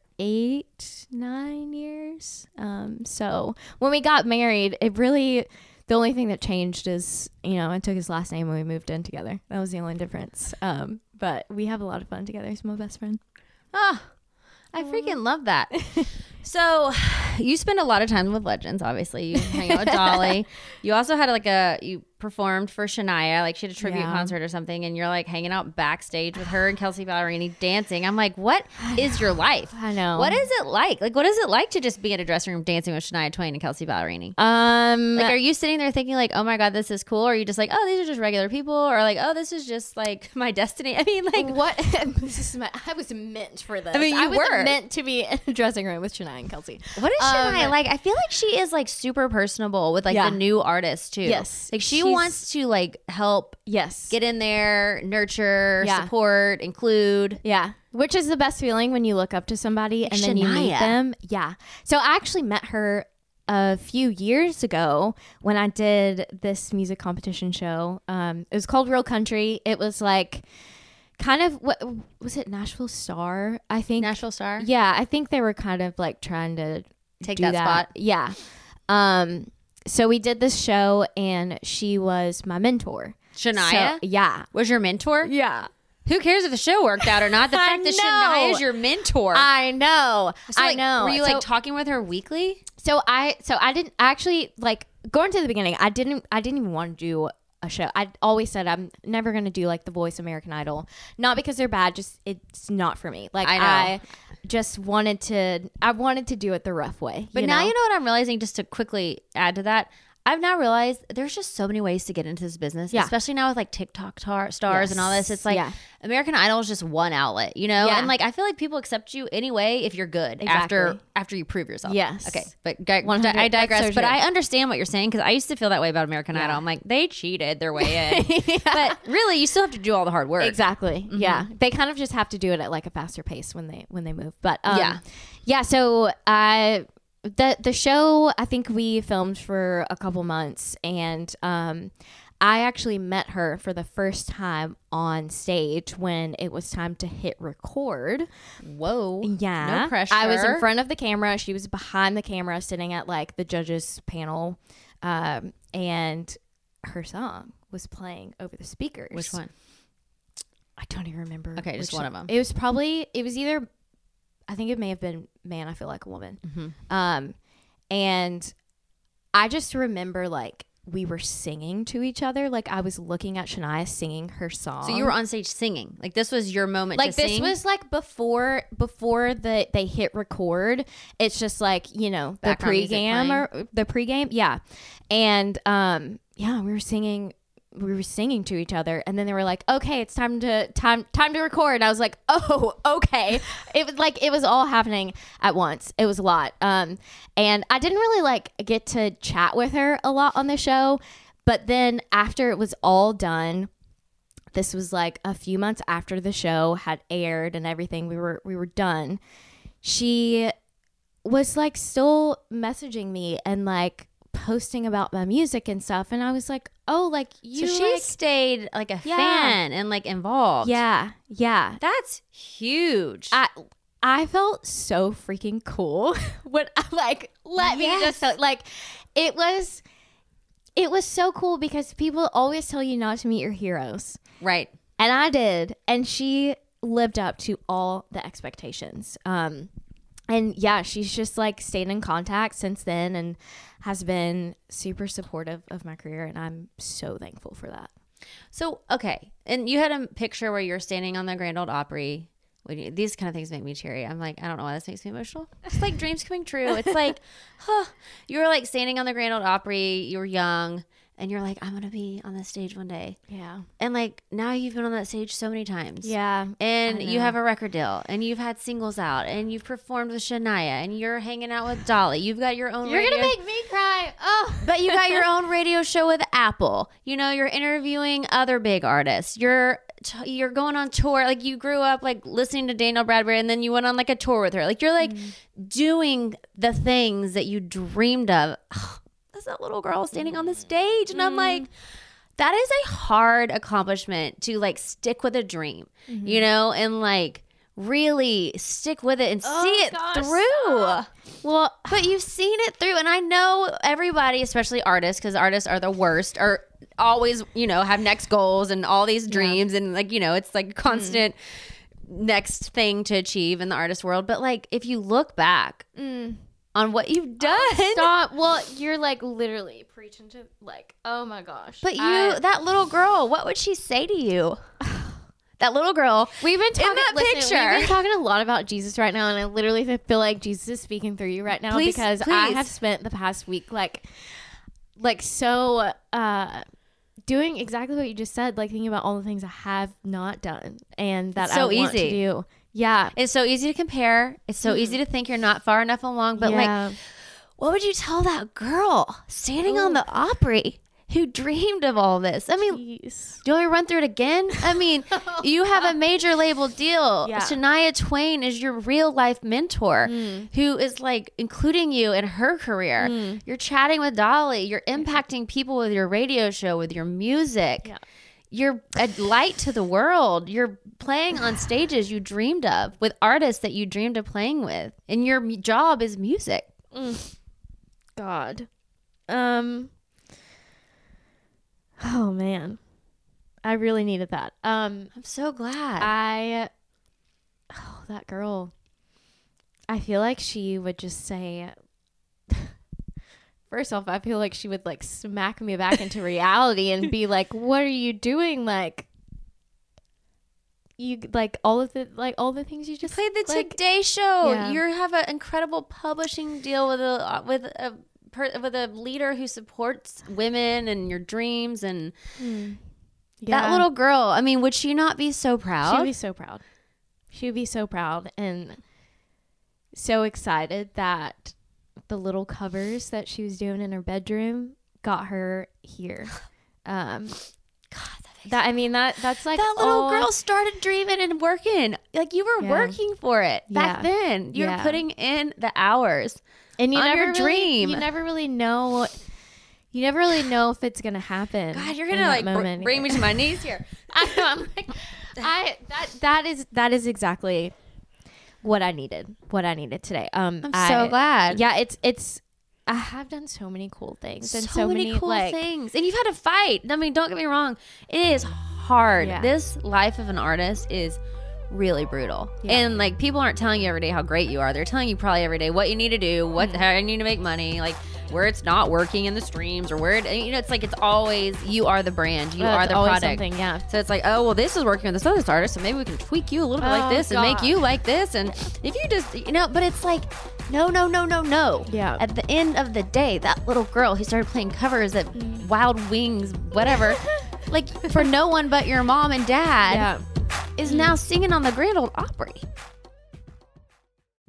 8-9 years. So when we got married, the only thing that changed is, I took his last name when we moved in together. That was the only difference. But we have a lot of fun together. He's my best friend. Oh, I freaking love that. So you spend a lot of time with legends, obviously. You hang out with Dolly. You also had you performed for Shania, like she had a tribute concert or something, and you're like hanging out backstage with her and Kelsey Ballerini dancing. I'm like, what is your life? I know. What is it like? Like, what is it like to just be in a dressing room dancing with Shania Twain and Kelsey Ballerini? Like, are you sitting there thinking like, oh my God, this is cool? Or are you just like, oh, these are just regular people? Or like, oh, this is just like my destiny? I mean, like, what? I was meant for this. I mean, you were meant to be in a dressing room with Shania and Kelsey. What is Shania like? I feel like she is like super personable with like the new artists too. Yes. Like she wants to like help get in there, nurture, support, include. Yeah. Which is the best feeling when you look up to somebody and then you meet them. Yeah. So I actually met her a few years ago when I did this music competition show. It was called Real Country. It was like kind of, what was it, Nashville Star, I think? Nashville Star? Yeah, I think they were kind of like trying to take that spot. Yeah. So we did this show and she was my mentor. Shania? So, yeah. Was your mentor? Yeah. Who cares if the show worked out or not? The fact that Shania is your mentor. I know. So, like, I know. Were you like talking with her weekly? So I didn't actually, like, going to the beginning, I didn't even want to do a show. I always said I'm never going to do like The Voice, American Idol. Not because they're bad, just it's not for me. Like I just wanted to do it the rough way. But now you know what I'm realizing, just to quickly add to that, I've now realized there's just so many ways to get into this business, especially now with like TikTok stars and all this. It's like American Idol is just one outlet, and like I feel like people accept you anyway if you're good after you prove yourself. Yes. Okay, but I digress. So but I understand what you're saying because I used to feel that way about American Idol. I'm like, they cheated their way in, but really you still have to do all the hard work. Exactly. Mm-hmm. Yeah, they kind of just have to do it at like a faster pace when they move. But yeah. So The show, I think we filmed for a couple months, and I actually met her for the first time on stage when it was time to hit record. Whoa. Yeah. No pressure. I was in front of the camera. She was behind the camera sitting at like the judges panel, and her song was playing over the speakers. Which one? I don't even remember. Okay, just one of them. It was either, I think it may have been Man, I Feel Like a Woman. Mm-hmm. And I just remember like we were singing to each other. Like I was looking at Shania singing her song. So you were on stage singing. Like this was your moment to sing? Like this was like before they hit record. It's just like, the pregame. Yeah. And we were singing. We were singing to each other, and then they were like, okay, it's time to record. And I was like, oh, okay. It was all happening at once. It was a lot. And I didn't really like get to chat with her a lot on the show, but then after it was all done, this was like a few months after the show had aired and everything, we were done. she was like still messaging me and like posting about my music and stuff, and I was like, oh, like you. So she like, stayed like a fan and like involved. Yeah. That's huge. I felt so freaking cool when let me just tell, like it was so cool because people always tell you not to meet your heroes. Right. And I did, and she lived up to all the expectations. And yeah, she's just like stayed in contact since then and has been super supportive of my career, and I'm so thankful for that. So, okay. And you had a picture where you're standing on the Grand Ole Opry. These kind of things make me teary. I'm like, I don't know why this makes me emotional. It's like dreams coming true. It's like, you were like standing on the Grand Ole Opry. You were young, and you're like, I'm going to be on this stage one day. Yeah. And like now you've been on that stage so many times. Yeah. And you have a record deal, and you've had singles out, and you've performed with Shania, and you're hanging out with Dolly. You've got your own You're going to make me cry. Oh. But you got your own radio show with Apple. You know, you're interviewing other big artists. You're going on tour. Like you grew up like listening to Danielle Bradbury, and then you went on like a tour with her. Like you're like doing the things that you dreamed of. That's that little girl standing on the stage, and I'm like, that is a hard accomplishment to like stick with a dream, you know, and like really stick with it and see it through. Well, but you've seen it through, and I know everybody, especially artists, because artists are the worst, are always, you know, have next goals and all these dreams, and like, you know, it's like constant next thing to achieve in the artist world. But like, if you look back on what you've done, stop. Well, you're like literally preaching to like, oh my gosh. But that little girl, what would she say to you? That little girl. We've been talking in that picture. We've been talking a lot about Jesus right now, and I literally feel like Jesus is speaking through you right now because I have spent the past week like so doing exactly what you just said, like thinking about all the things I have not done and that I want to do. Yeah. It's so easy to compare. It's so easy to think you're not far enough along. But like, what would you tell that girl standing on the Opry who dreamed of all this? I mean, do you want me to run through it again? I mean, you have a major label deal. Yeah. Shania Twain is your real life mentor who is like including you in her career. You're chatting with Dolly. You're impacting people with your radio show, with your music. Yeah. You're a light to the world. You're playing on stages you dreamed of with artists that you dreamed of playing with. And your job is music. God. Oh man, I really needed that. I'm so glad. That girl. I feel like she would just say. First off, I feel like she would like smack me back into reality and be like, "What are you doing? Like, you like all the things you just played the Today Show. Yeah. You have an incredible publishing deal with a leader who supports women and your dreams, and that little girl, I mean, would she not be so proud? She'd be so proud. She'd be so proud and so excited that the little covers that she was doing in her bedroom got her here. God, that's like that little girl started dreaming and working. Like you were working for it back then. You were putting in the hours. And you on never your dream. You never really know if it's gonna happen. God, you're gonna like bring me to my knees here. I know. I'm like, that is exactly what I needed. What I needed today. I'm so glad. Yeah, it's. I have done so many cool things and so many cool things, and you've had to fight. I mean, don't get me wrong. It is hard. Yeah. This life of an artist is really brutal, and like people aren't telling you every day how great you are. They're telling you probably every day what you need to do, how you need to make money, like where it's not working in the streams or where it, you know, it's like it's always you are the brand, you are the product. So it's like, oh well, this is working with this other artist, so maybe we can tweak you a little bit like this and make you like this, and if you just but it's like no. Yeah. At the end of the day, that little girl who started playing covers at Wild Wings, whatever, like for no one but your mom and dad. Yeah. Is now singing on the Grand Ole Opry.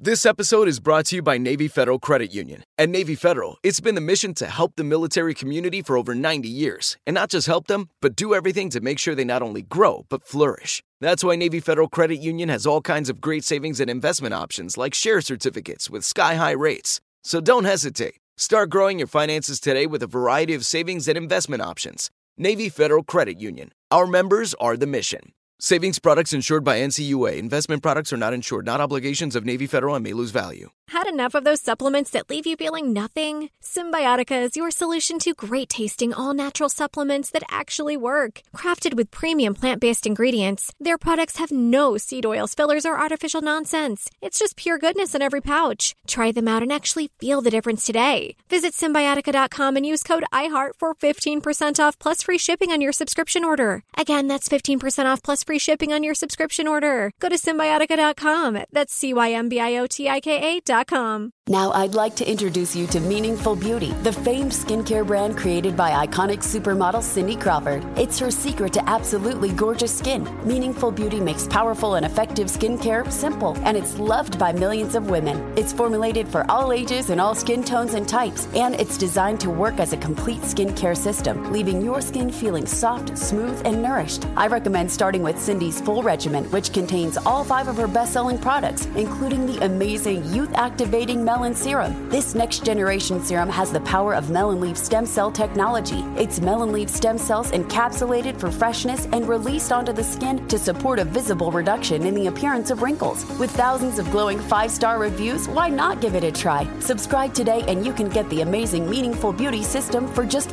This episode is brought to you by Navy Federal Credit Union. At Navy Federal, it's been the mission to help the military community for over 90 years. And not just help them, but do everything to make sure they not only grow, but flourish. That's why Navy Federal Credit Union has all kinds of great savings and investment options like share certificates with sky-high rates. So don't hesitate. Start growing your finances today with a variety of savings and investment options. Navy Federal Credit Union. Our members are the mission. Savings products insured by NCUA. Investment products are not insured, not obligations of Navy Federal and may lose value. Had enough of those supplements that leave you feeling nothing? Symbiotica is your solution to great-tasting, all-natural supplements that actually work. Crafted with premium plant-based ingredients, their products have no seed oils, fillers, or artificial nonsense. It's just pure goodness in every pouch. Try them out and actually feel the difference today. Visit Symbiotica.com and use code IHEART for 15% off plus free shipping on your subscription order. Again, that's 15% off plus free shipping on your subscription order. Go to Symbiotica.com. That's Cymbiotika.com. Now I'd like to introduce you to Meaningful Beauty, the famed skincare brand created by iconic supermodel Cindy Crawford. It's her secret to absolutely gorgeous skin. Meaningful Beauty makes powerful and effective skincare simple, and it's loved by millions of women. It's formulated for all ages and all skin tones and types, and it's designed to work as a complete skincare system, leaving your skin feeling soft, smooth, and nourished. I recommend starting with Cindy's full regimen, which contains all 5 of her best-selling products, including the amazing youth-activating Melon Serum. This next-generation serum has the power of melon leaf stem cell technology. It's melon leaf stem cells encapsulated for freshness and released onto the skin to support a visible reduction in the appearance of wrinkles. With thousands of glowing 5-star reviews, why not give it a try? Subscribe today and you can get the amazing Meaningful Beauty system for just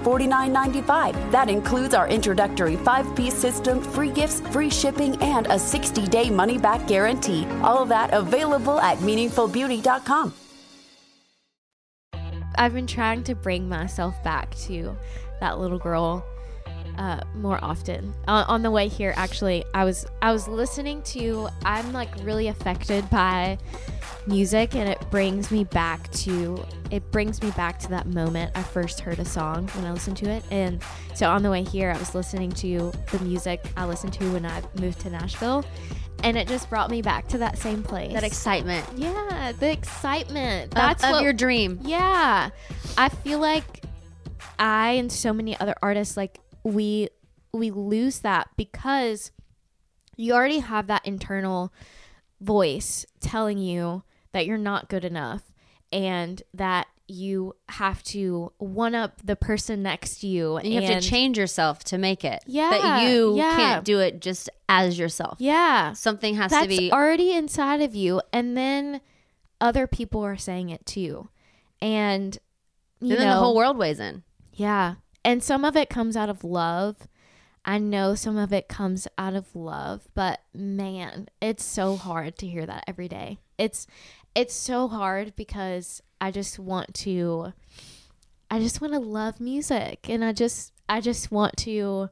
$49.95. That includes our introductory 5-piece system, free gifts, free shipping, and a 60-day money-back guarantee. All of that available at meaningfulbeauty.com. I've been trying to bring myself back to that little girl more often. On the way here, actually, I was listening to. I'm like really affected by music, and it brings me back to that moment I first heard a song when I listened to it. And so on the way here, I was listening to the music I listened to when I moved to Nashville. And it just brought me back to that same place. That excitement. Yeah, the excitement. That's of your dream. Yeah. I feel like I and so many other artists, like, we lose that because you already have that internal voice telling you that you're not good enough and that you have to one up the person next to you. And you have to change yourself to make it. Yeah. That you can't do it just as yourself. Yeah. Something has That's to be already inside of you. And then other people are saying it too. And then the whole world weighs in. Yeah. And some of it comes out of love. I know some of it comes out of love, but man, it's so hard to hear that every day. It's so hard because I just want to love music, and I want to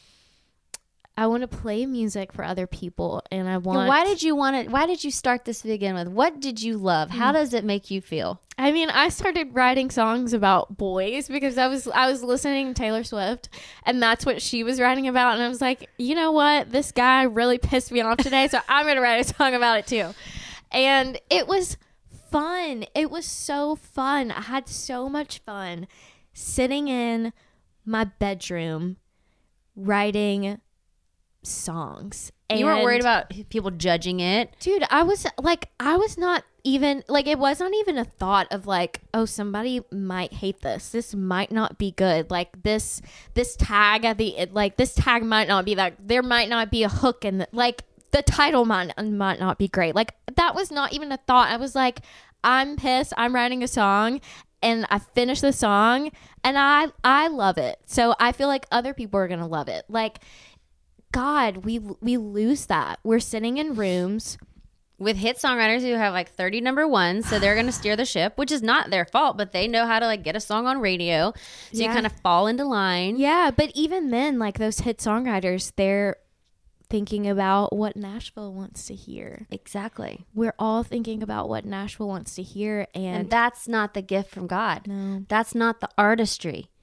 play music for other people, and I want. Why did you start this to begin with? What did you love? How does it make you feel? I mean, I started writing songs about boys because I was listening to Taylor Swift, and that's what she was writing about, and I was like, you know what? This guy really pissed me off today, so I'm going to write a song about it too. And it was fun. It was so fun. I had so much fun sitting in my bedroom writing songs. And you weren't worried about people judging it? Dude, I was not even, like, it wasn't even a thought of like, oh, somebody might hate this. This might not be good. Like this tag at the, like, this tag might not be that, there might not be a hook in the, like, the title might not be great. Like, that was not even a thought. I was like, I'm pissed. I'm writing a song, and I finished the song, and I love it. So I feel like other people are going to love it. Like, God, we lose that. We're sitting in rooms with hit songwriters who have like 30 number ones, so they're going to steer the ship, which is not their fault, but they know how to like get a song on radio. So you kind of fall into line. Yeah, but even then, like, those hit songwriters, they're thinking about what Nashville wants to hear. Exactly. We're all thinking about what Nashville wants to hear, and that's not the gift from God. No. That's not the artistry.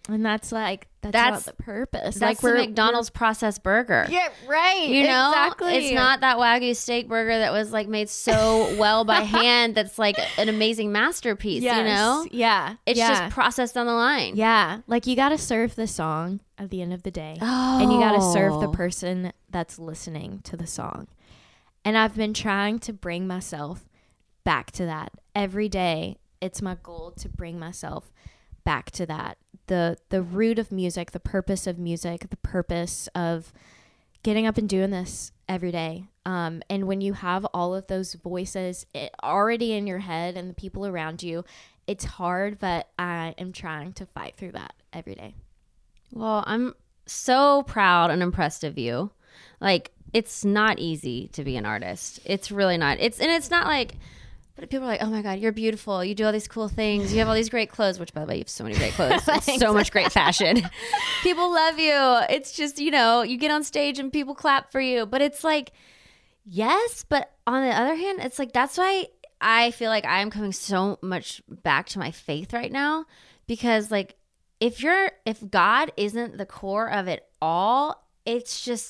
And that's not the purpose. That's the McDonald's processed burger. Yeah, right. You know, exactly. It's not that Wagyu steak burger that was like made so well by hand. That's like an amazing masterpiece. Yes. You know, yeah, it's just processed on the line. Yeah, like you got to serve the song at the end of the day, and you got to serve the person that's listening to the song. And I've been trying to bring myself back to that every day. It's my goal to bring myself back to that. The root of music, the purpose of music, the purpose of getting up and doing this every day. And when you have all of those voices already in your head and the people around you, it's hard, but I am trying to fight through that every day. Well, I'm so proud and impressed of you. Like, it's not easy to be an artist. It's really not. It's not like... But people are like, oh my God, you're beautiful. You do all these cool things. You have all these great clothes, which by the way, you have so many great clothes. So much great fashion. People love you. It's just, you know, you get on stage and people clap for you. But it's like, yes. But on the other hand, it's like, that's why I feel like I'm coming so much back to my faith right now. Because like, if God isn't the core of it all, it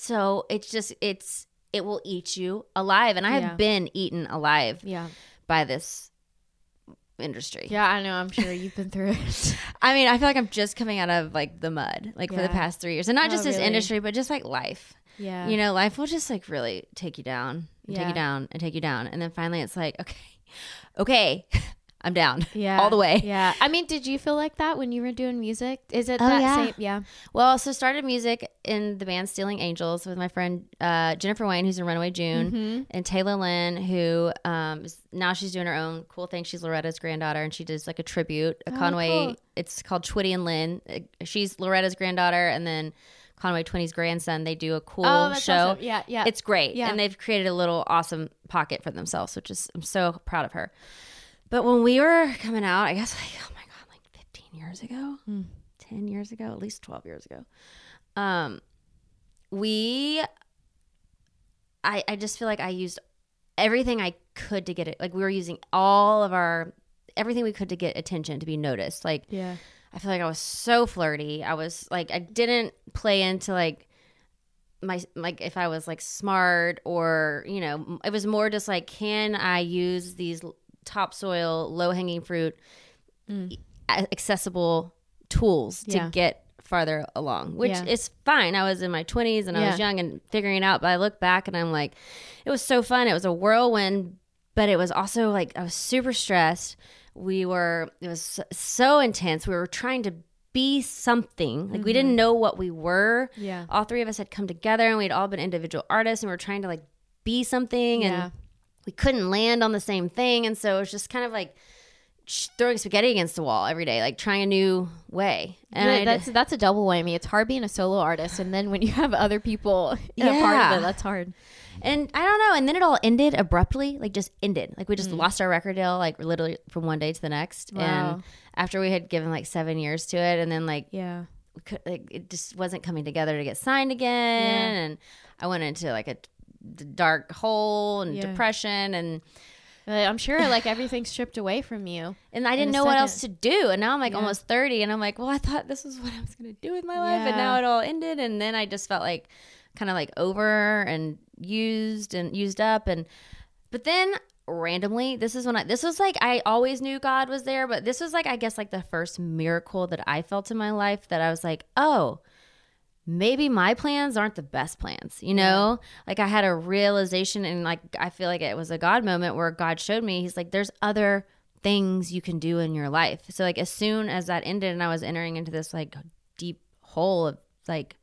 will eat you alive. And I have been eaten alive. Yeah. By this industry. Yeah, I know. I'm sure you've been through it. I mean, I feel like I'm just coming out of like the mud, like for the past 3 years, and not just this industry, but just like life. Yeah, you know, life will just like really take you down, and take you down, and take you down, and then finally it's like, okay, I'm down. Yeah, all the way. Yeah. I mean, did you feel like that when you were doing music? Is it same? Yeah. Well, so started music in the band Stealing Angels with my friend Jennifer Wayne, who's in Runaway June, and Taylor Lynn, who now she's doing her own cool thing. She's Loretta's granddaughter, and she does like a tribute. Conway, cool. It's called Twitty and Lynn. She's Loretta's granddaughter, and then Conway Twitty's grandson. They do a cool show. Awesome. Yeah, yeah. It's great, and they've created a little awesome pocket for themselves, which is I'm so proud of her. But when we were coming out, I guess like, oh my God, like 15 years ago, 10 years ago, at least 12 years ago, I just feel like I used everything I could to get it. Like we were using everything we could to get attention, to be noticed. Like, I feel like I was so flirty. I was like, I didn't play into like if I was like smart or, you know, it was more just like, can I use these topsoil, low-hanging fruit, accessible tools to get farther along, which is fine. I was in my 20s and I was young and figuring it out, but I look back and I'm like, it was so fun. It was a whirlwind, but it was also like I was super stressed. It was so intense. We were trying to be something. Like we didn't know what we were. Yeah. All three of us had come together and we'd all been individual artists and we were trying to like be something and we couldn't land on the same thing. And so it was just kind of like throwing spaghetti against the wall every day, like trying a new way. And that's a double whammy. It's hard being a solo artist. And then when you have other people a part of it, that's hard. And I don't know. And then it all ended abruptly, like just ended. Like we just lost our record deal, like literally from one day to the next. Wow. And after we had given like 7 years to it, and then like, it just wasn't coming together to get signed again. And I went into like a dark hole and depression, and I'm sure like everything's stripped away from you, and I didn't know what else to do. And now I'm like almost 30 and I'm like, well, I thought this was what I was going to do with my life, and now it all ended. And then I just felt like kind of like over and used up. But then randomly, this was like, I always knew God was there, but this was like, I guess like the first miracle that I felt in my life, that I was like, oh, maybe my plans aren't the best plans, you know? Like I had a realization, and like I feel like it was a God moment where God showed me, he's like, there's other things you can do in your life. So like as soon as that ended and I was entering into this like deep hole of like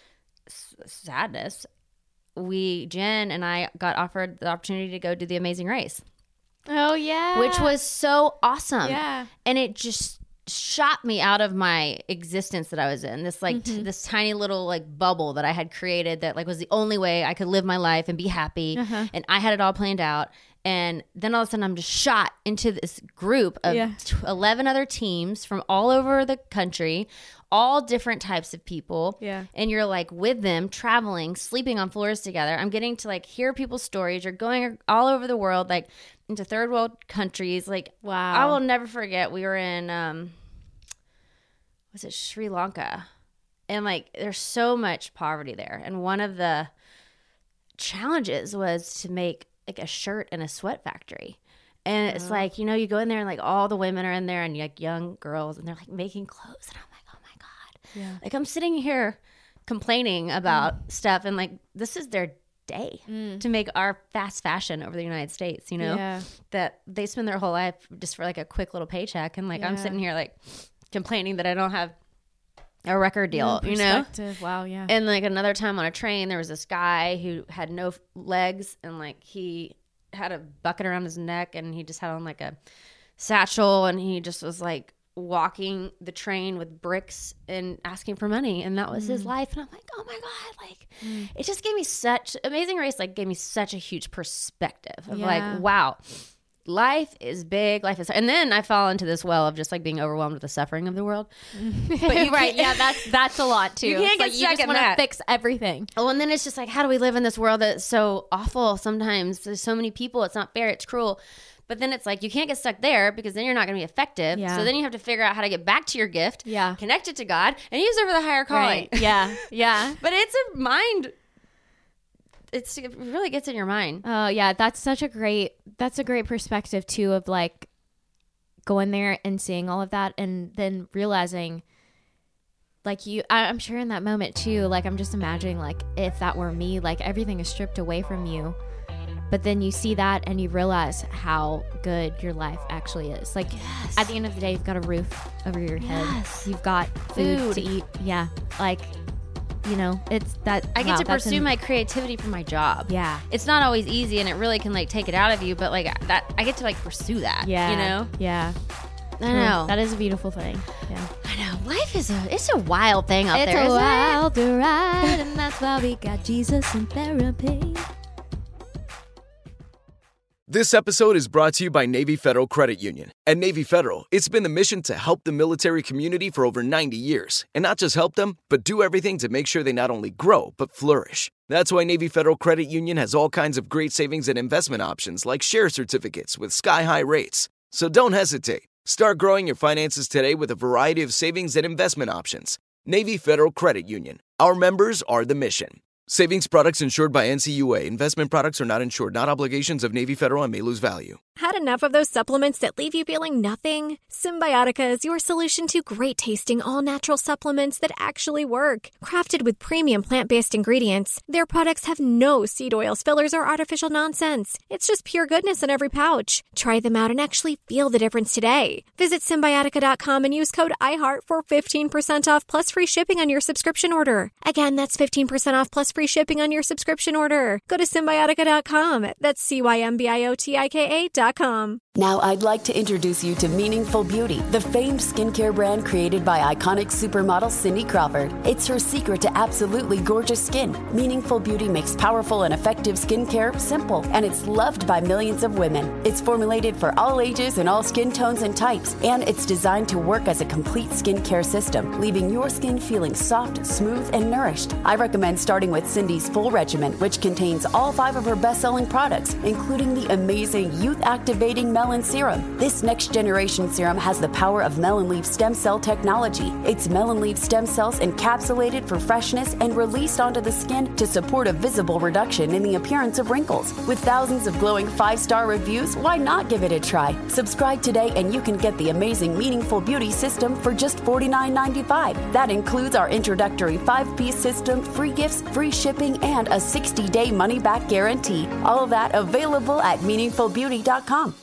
sadness, Jen and I got offered the opportunity to go do The Amazing Race. Oh yeah. Which was so awesome. Yeah. And it just shot me out of my existence that I was in, this like this tiny little like bubble that I had created that like was the only way I could live my life and be happy, and I had it all planned out. And then all of a sudden I'm just shot into this group of 11 other teams from all over the country, all different types of people, and you're like with them, traveling, sleeping on floors together. I'm getting to like hear people's stories. You're going all over the world, like into third world countries. Like, wow. I will never forget, we were in was it Sri Lanka? And like, there's so much poverty there. And one of the challenges was to make like a shirt in a sweat factory. And it's like, you know, you go in there and like all the women are in there and like young girls and they're like making clothes. And I'm like, oh my God. Yeah. Like I'm sitting here complaining about stuff and like, this is their day to make our fast fashion over the United States, you know, that they spend their whole life just for like a quick little paycheck. And like, I'm sitting here like complaining that I don't have a record deal, you know? Wow, yeah. And like another time on a train, there was this guy who had no legs and like he had a bucket around his neck and he just had on like a satchel and he just was like walking the train with bricks and asking for money, and that was his life. And I'm like, oh my God, like it just gave me such Amazing Race, like gave me such a huge perspective of like, wow, life is big, life is, and then I fall into this well of just like being overwhelmed with the suffering of the world. But right, that's a lot too. You can't get like, stuck you just in want to that. fix everything. Oh, and then it's just like, how do we live in this world that's so awful sometimes? There's so many people, it's not fair, it's cruel. But then it's like, you can't get stuck there because then you're not going to be effective. Yeah. So then you have to figure out how to get back to your gift, connect it to God, and use it for the higher calling. Right. Yeah, yeah. But it's a mind, it really gets in your mind. Oh, yeah. That's a great perspective too, of like going there and seeing all of that and then realizing like I'm sure in that moment too, like I'm just imagining like if that were me, like everything is stripped away from you. But then you see that and you realize how good your life actually is. Like at the end of the day, you've got a roof over your head. You've got food to eat. Yeah. Like, you know, it's that. I get to pursue my creativity for my job. Yeah. It's not always easy and it really can like take it out of you. But like that, I get to like pursue that. Yeah. You know? Yeah. I know. That is a beautiful thing. Yeah. I know. Life is it's a wild thing out there. It's a wild ride, and that's why we got Jesus in therapy. This episode is brought to you by Navy Federal Credit Union. At Navy Federal, it's been the mission to help the military community for over 90 years. And not just help them, but do everything to make sure they not only grow, but flourish. That's why Navy Federal Credit Union has all kinds of great savings and investment options like share certificates with sky-high rates. So don't hesitate. Start growing your finances today with a variety of savings and investment options. Navy Federal Credit Union. Our members are the mission. Savings products insured by NCUA. Investment products are not insured, not obligations of Navy Federal and may lose value. Had enough of those supplements that leave you feeling nothing? Symbiotica is your solution to great-tasting, all-natural supplements that actually work. Crafted with premium plant-based ingredients, their products have no seed oils, fillers, or artificial nonsense. It's just pure goodness in every pouch. Try them out and actually feel the difference today. Visit Symbiotica.com and use code IHEART for 15% off plus free shipping on your subscription order. Again, that's 15% off plus free shipping on your subscription order. Go to Symbiotica.com. That's CYMBIOTIKA.com. Now I'd like to introduce you to Meaningful Beauty, the famed skincare brand created by iconic supermodel Cindy Crawford. It's her secret to absolutely gorgeous skin. Meaningful Beauty makes powerful and effective skincare simple, and it's loved by millions of women. It's formulated for all ages and all skin tones and types, and it's designed to work as a complete skincare system, leaving your skin feeling soft, smooth, and nourished. I recommend starting with Cindy's full regimen, which contains all 5 of her best-selling products, including the amazing youth-activating Melon Serum. This next-generation serum has the power of melon leaf stem cell technology. It's melon leaf stem cells encapsulated for freshness and released onto the skin to support a visible reduction in the appearance of wrinkles. With thousands of glowing 5-star reviews, why not give it a try? Subscribe today and you can get the amazing Meaningful Beauty system for just $49.95. That includes our introductory 5-piece system, free gifts, free shipping, and a 60-day money-back guarantee. All of that available at meaningfulbeauty.com.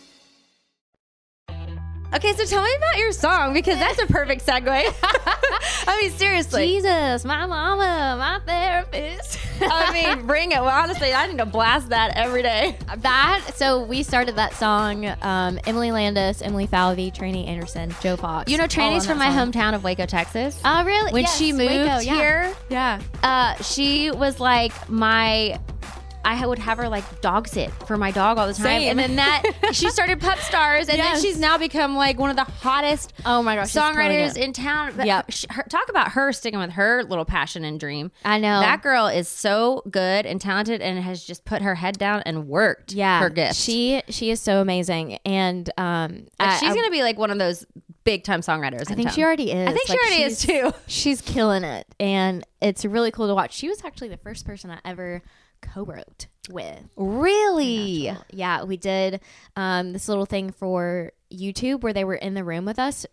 Okay, so tell me about your song, because that's a perfect segue. I mean, seriously. Jesus, my mama, my therapist. I mean, bring it. Well, honestly, I need to blast that every day. So we started that song, Emily Landis, Emily Falvey, Tranny Anderson, Joe Fox. You know, Tranny's from my hometown of Waco, Texas. Oh, really? When she moved here, she was like my I would have her like dog sit for my dog all the time. Same. And then she started Pup Stars, and then she's now become like one of the hottest songwriters in town. Yep. Talk about her sticking with her little passion and dream. I know. That girl is so good and talented and has just put her head down and worked her gift. She is so amazing. And she's going to be like one of those big time songwriters. I think she already is. I think she already is too. She's killing it. And it's really cool to watch. She was actually the first person I ever co-wrote with. Really? Yeah, we did this little thing for YouTube where they were in the room with us,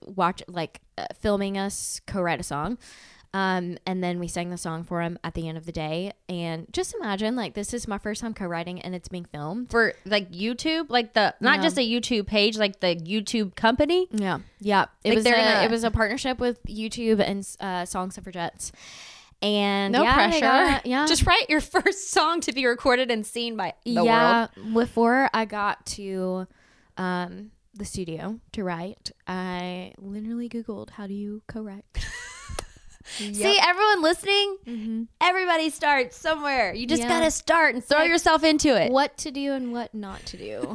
filming us co-write a song. And then we sang the song for them at the end of the day. And just imagine, like, this is my first time co-writing and it's being filmed. For, like, YouTube? Like, not just a YouTube page, like the YouTube company? Yeah. Yeah. It was a partnership with YouTube and Song Suffragettes. And no pressure. Yeah. Just write your first song to be recorded and seen by the world. Before I got to the studio to write, I literally Googled, how do you co-write? Yep. See, everyone listening, everybody starts somewhere. You just gotta start and throw yourself into it. What to do and what not to do.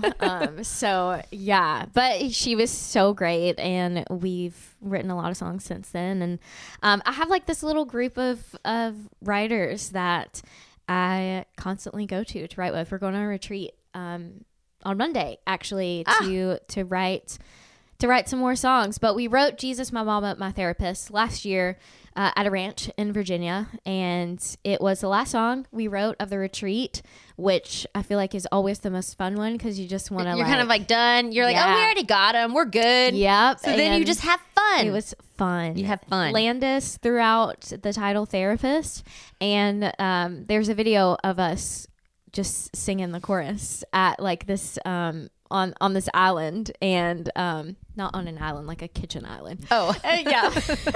So yeah, but she was so great, and we've written a lot of songs since then. And I have like this little group of writers that I constantly go to write with. We're going on a retreat on Monday, actually, to write some more songs. But we wrote Jesus, My Mama, My Therapist last year at a ranch in Virginia, and it was the last song we wrote of the retreat, which I feel like is always the most fun one because you just want to. You're kind of like done. You're like, oh, we already got them. We're good. Yep. So then you just have fun. It was fun. You have fun. Landis threw out the title Therapist, and there's a video of us just singing the chorus at like this on this island, and not on an island, like a kitchen island. Oh, yeah.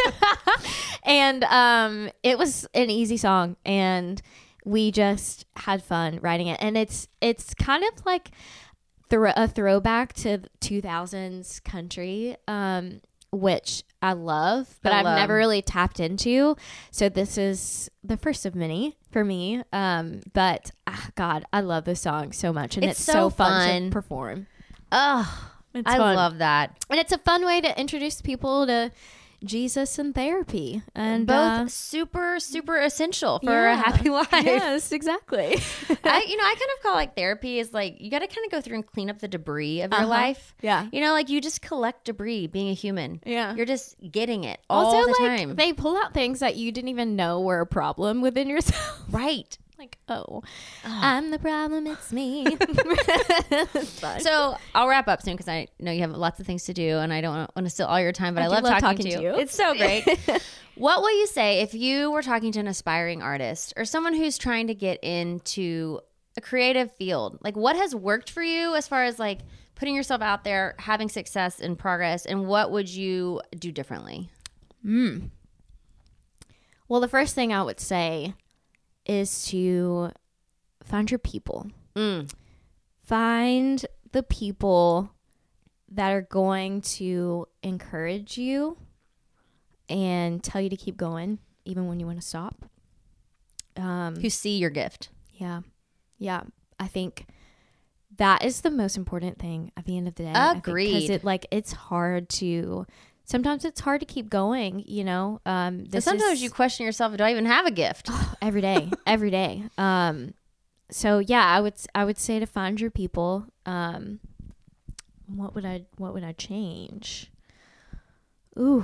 And it was an easy song, and we just had fun writing it. And it's kind of like a throwback to 2000s country, which I love, but I've never really tapped into. So this is the first of many for me. But God, I love this song so much, and it's so fun to perform. Oh, I love that. And it's a fun way to introduce people to Jesus and therapy, and both super essential for a happy life. Yes, exactly. I kind of call like therapy is like you got to kind of go through and clean up the debris of your life. Yeah, like you just collect debris being a human. Yeah, you're just getting it all the time. They pull out things that you didn't even know were a problem within yourself. Right. Like, I'm the problem, it's me. So I'll wrap up soon because I know you have lots of things to do and I don't want to steal all your time, but I love talking to you. It's so great. What will you say if you were talking to an aspiring artist or someone who's trying to get into a creative field? Like, what has worked for you as far as like putting yourself out there, having success and progress, and what would you do differently? Well, the first thing I would say is to find your people. Find the people that are going to encourage you and tell you to keep going even when you want to stop. Who see your gift. Yeah. I think that is the most important thing at the end of the day. Agreed. Because sometimes it's hard to keep going, Sometimes you question yourself, do I even have a gift? Every day. So yeah, I would say to find your people. What would I change? Ooh.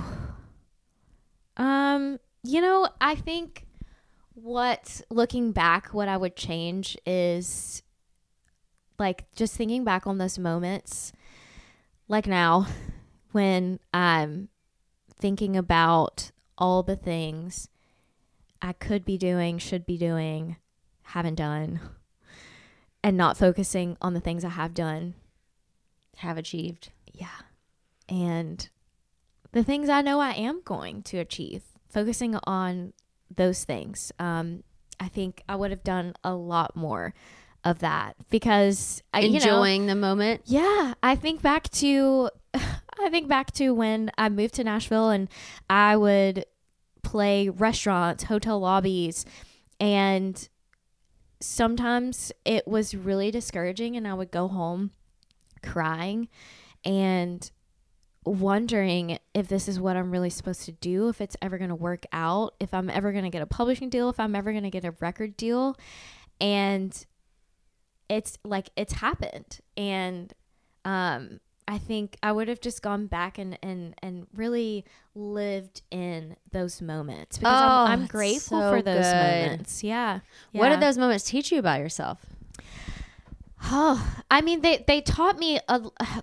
I think looking back, what I would change is like just thinking back on those moments like now when I'm thinking about all the things I could be doing, should be doing, haven't done, and not focusing on the things I have done, have achieved. Yeah. And the things I know I am going to achieve, focusing on those things. I think I would have done a lot more of that because enjoying the moment. Yeah. I think back to when I moved to Nashville and I would play restaurants, hotel lobbies, and sometimes it was really discouraging, and I would go home crying and wondering if this is what I'm really supposed to do, if it's ever going to work out, if I'm ever going to get a publishing deal, if I'm ever going to get a record deal. And it's like, it's happened. And I think I would have just gone back and really lived in those moments, because I'm grateful for those moments. Yeah. What did those moments teach you about yourself? Oh, I mean, they taught me a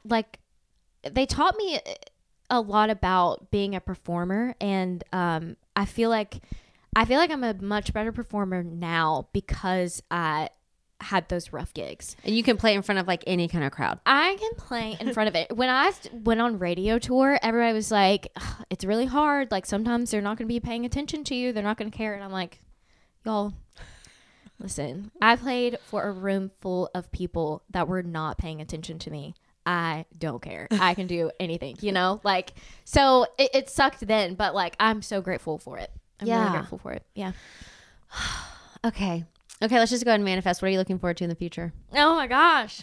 lot about being a performer, and I feel like I'm a much better performer now because I had those rough gigs. And you can play in front of like any kind of crowd. I can play in front of it. When I went on radio tour, everybody was like, it's really hard. Like, sometimes they're not going to be paying attention to you. They're not going to care. And I'm like, y'all, listen, I played for a room full of people that were not paying attention to me. I don't care. I can do anything, you know? Like, so it sucked then, but like, I'm so grateful for it. I'm really grateful for it. Yeah. Okay, let's just go ahead and manifest. What are you looking forward to in the future? Oh my gosh.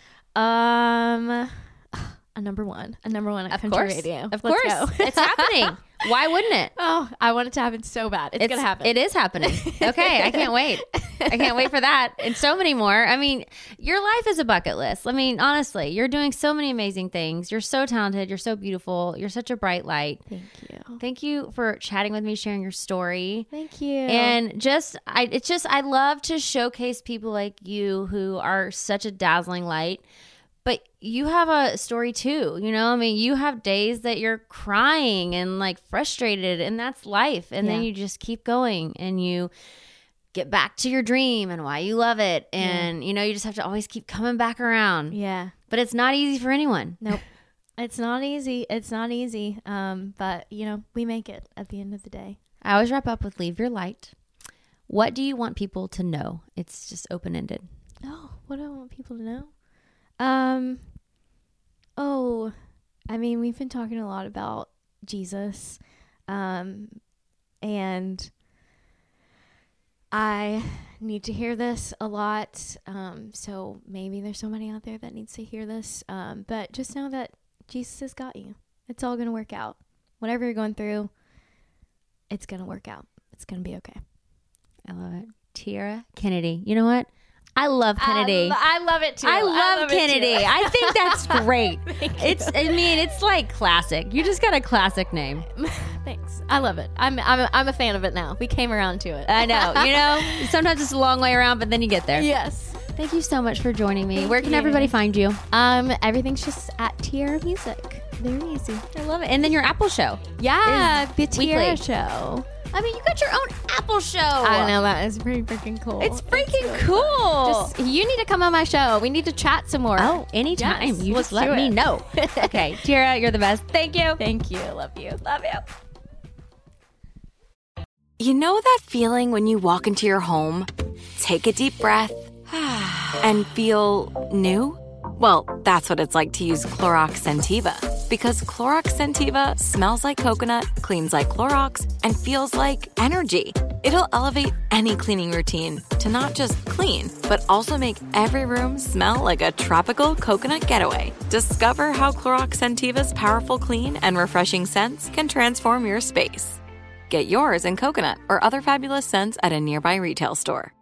A number one at Country Radio. Of course. Go. It's happening. Why wouldn't it? Oh, I want it to happen so bad. It's going to happen. It is happening. Okay, I can't wait. I can't wait for that. And so many more. I mean, your life is a bucket list. I mean, honestly, you're doing so many amazing things. You're so talented. You're so beautiful. You're such a bright light. Thank you. Thank you for chatting with me, sharing your story. Thank you. And I love to showcase people like you who are such a dazzling light. But you have a story too, you know? I mean, you have days that you're crying and like frustrated, and that's life. And then you just keep going and you get back to your dream and why you love it. And, you know, you just have to always keep coming back around. Yeah. But it's not easy for anyone. Nope. It's not easy. It's not easy. But, you know, we make it at the end of the day. I always wrap up with leave your light. What do you want people to know? It's just open-ended. Oh, what do I want people to know? I mean, we've been talking a lot about Jesus, and I need to hear this a lot, so maybe there's somebody out there that needs to hear this, but just know that Jesus has got you. It's all going to work out. Whatever you're going through, it's going to work out. It's going to be okay. I love it. Tiara Kennedy. You know what? I love Kennedy. I love it too. I love Kennedy. I think that's great. It's like classic. You just got a classic name. Thanks. I love it. I'm a fan of it now. We came around to it. I know. You know, sometimes it's a long way around, but then you get there. Yes. Thank you so much for joining me. Where can everybody find you? Everything's just at Tiara Music. Very easy. I love it. And then your Apple show. Yeah, the Tiara weekly. Show. I mean, you got your own Apple show. I know, that is pretty freaking cool. It's freaking cool. You need to come on my show. We need to chat some more. Oh, anytime. Yes, you just let me know. Okay, Tiara, you're the best. Thank you. Thank you. Love you. Love you. You know that feeling when you walk into your home, take a deep breath, and feel new? Well, that's what it's like to use Clorox Scentiva. Because Clorox Scentiva smells like coconut, cleans like Clorox, and feels like energy. It'll elevate any cleaning routine to not just clean, but also make every room smell like a tropical coconut getaway. Discover how Clorox Scentiva's powerful clean and refreshing scents can transform your space. Get yours in coconut or other fabulous scents at a nearby retail store.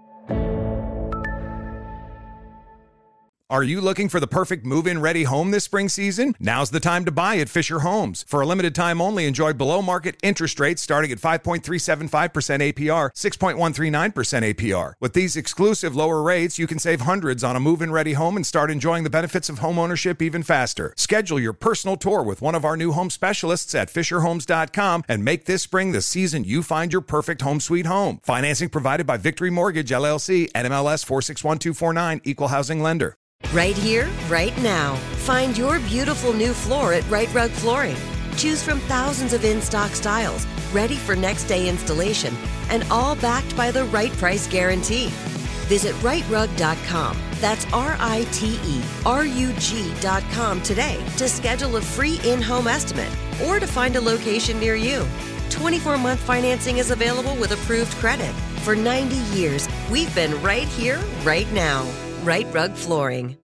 Are you looking for the perfect move-in ready home this spring season? Now's the time to buy at Fisher Homes. For a limited time only, enjoy below-market interest rates starting at 5.375% APR, 6.139% APR. With these exclusive lower rates, you can save hundreds on a move-in ready home and start enjoying the benefits of home ownership even faster. Schedule your personal tour with one of our new home specialists at FisherHomes.com and make this spring the season you find your perfect home sweet home. Financing provided by Victory Mortgage, LLC, NMLS 461249, Equal Housing Lender. Right here, right now. Find your beautiful new floor at Right Rug Flooring. Choose from thousands of in-stock styles, ready for next day installation, and all backed by the right price guarantee. Visit rightrug.com. That's RITERUG.com today to schedule a free in-home estimate or to find a location near you. 24-month financing is available with approved credit. For 90 years, we've been right here, right now. Right Rug Flooring.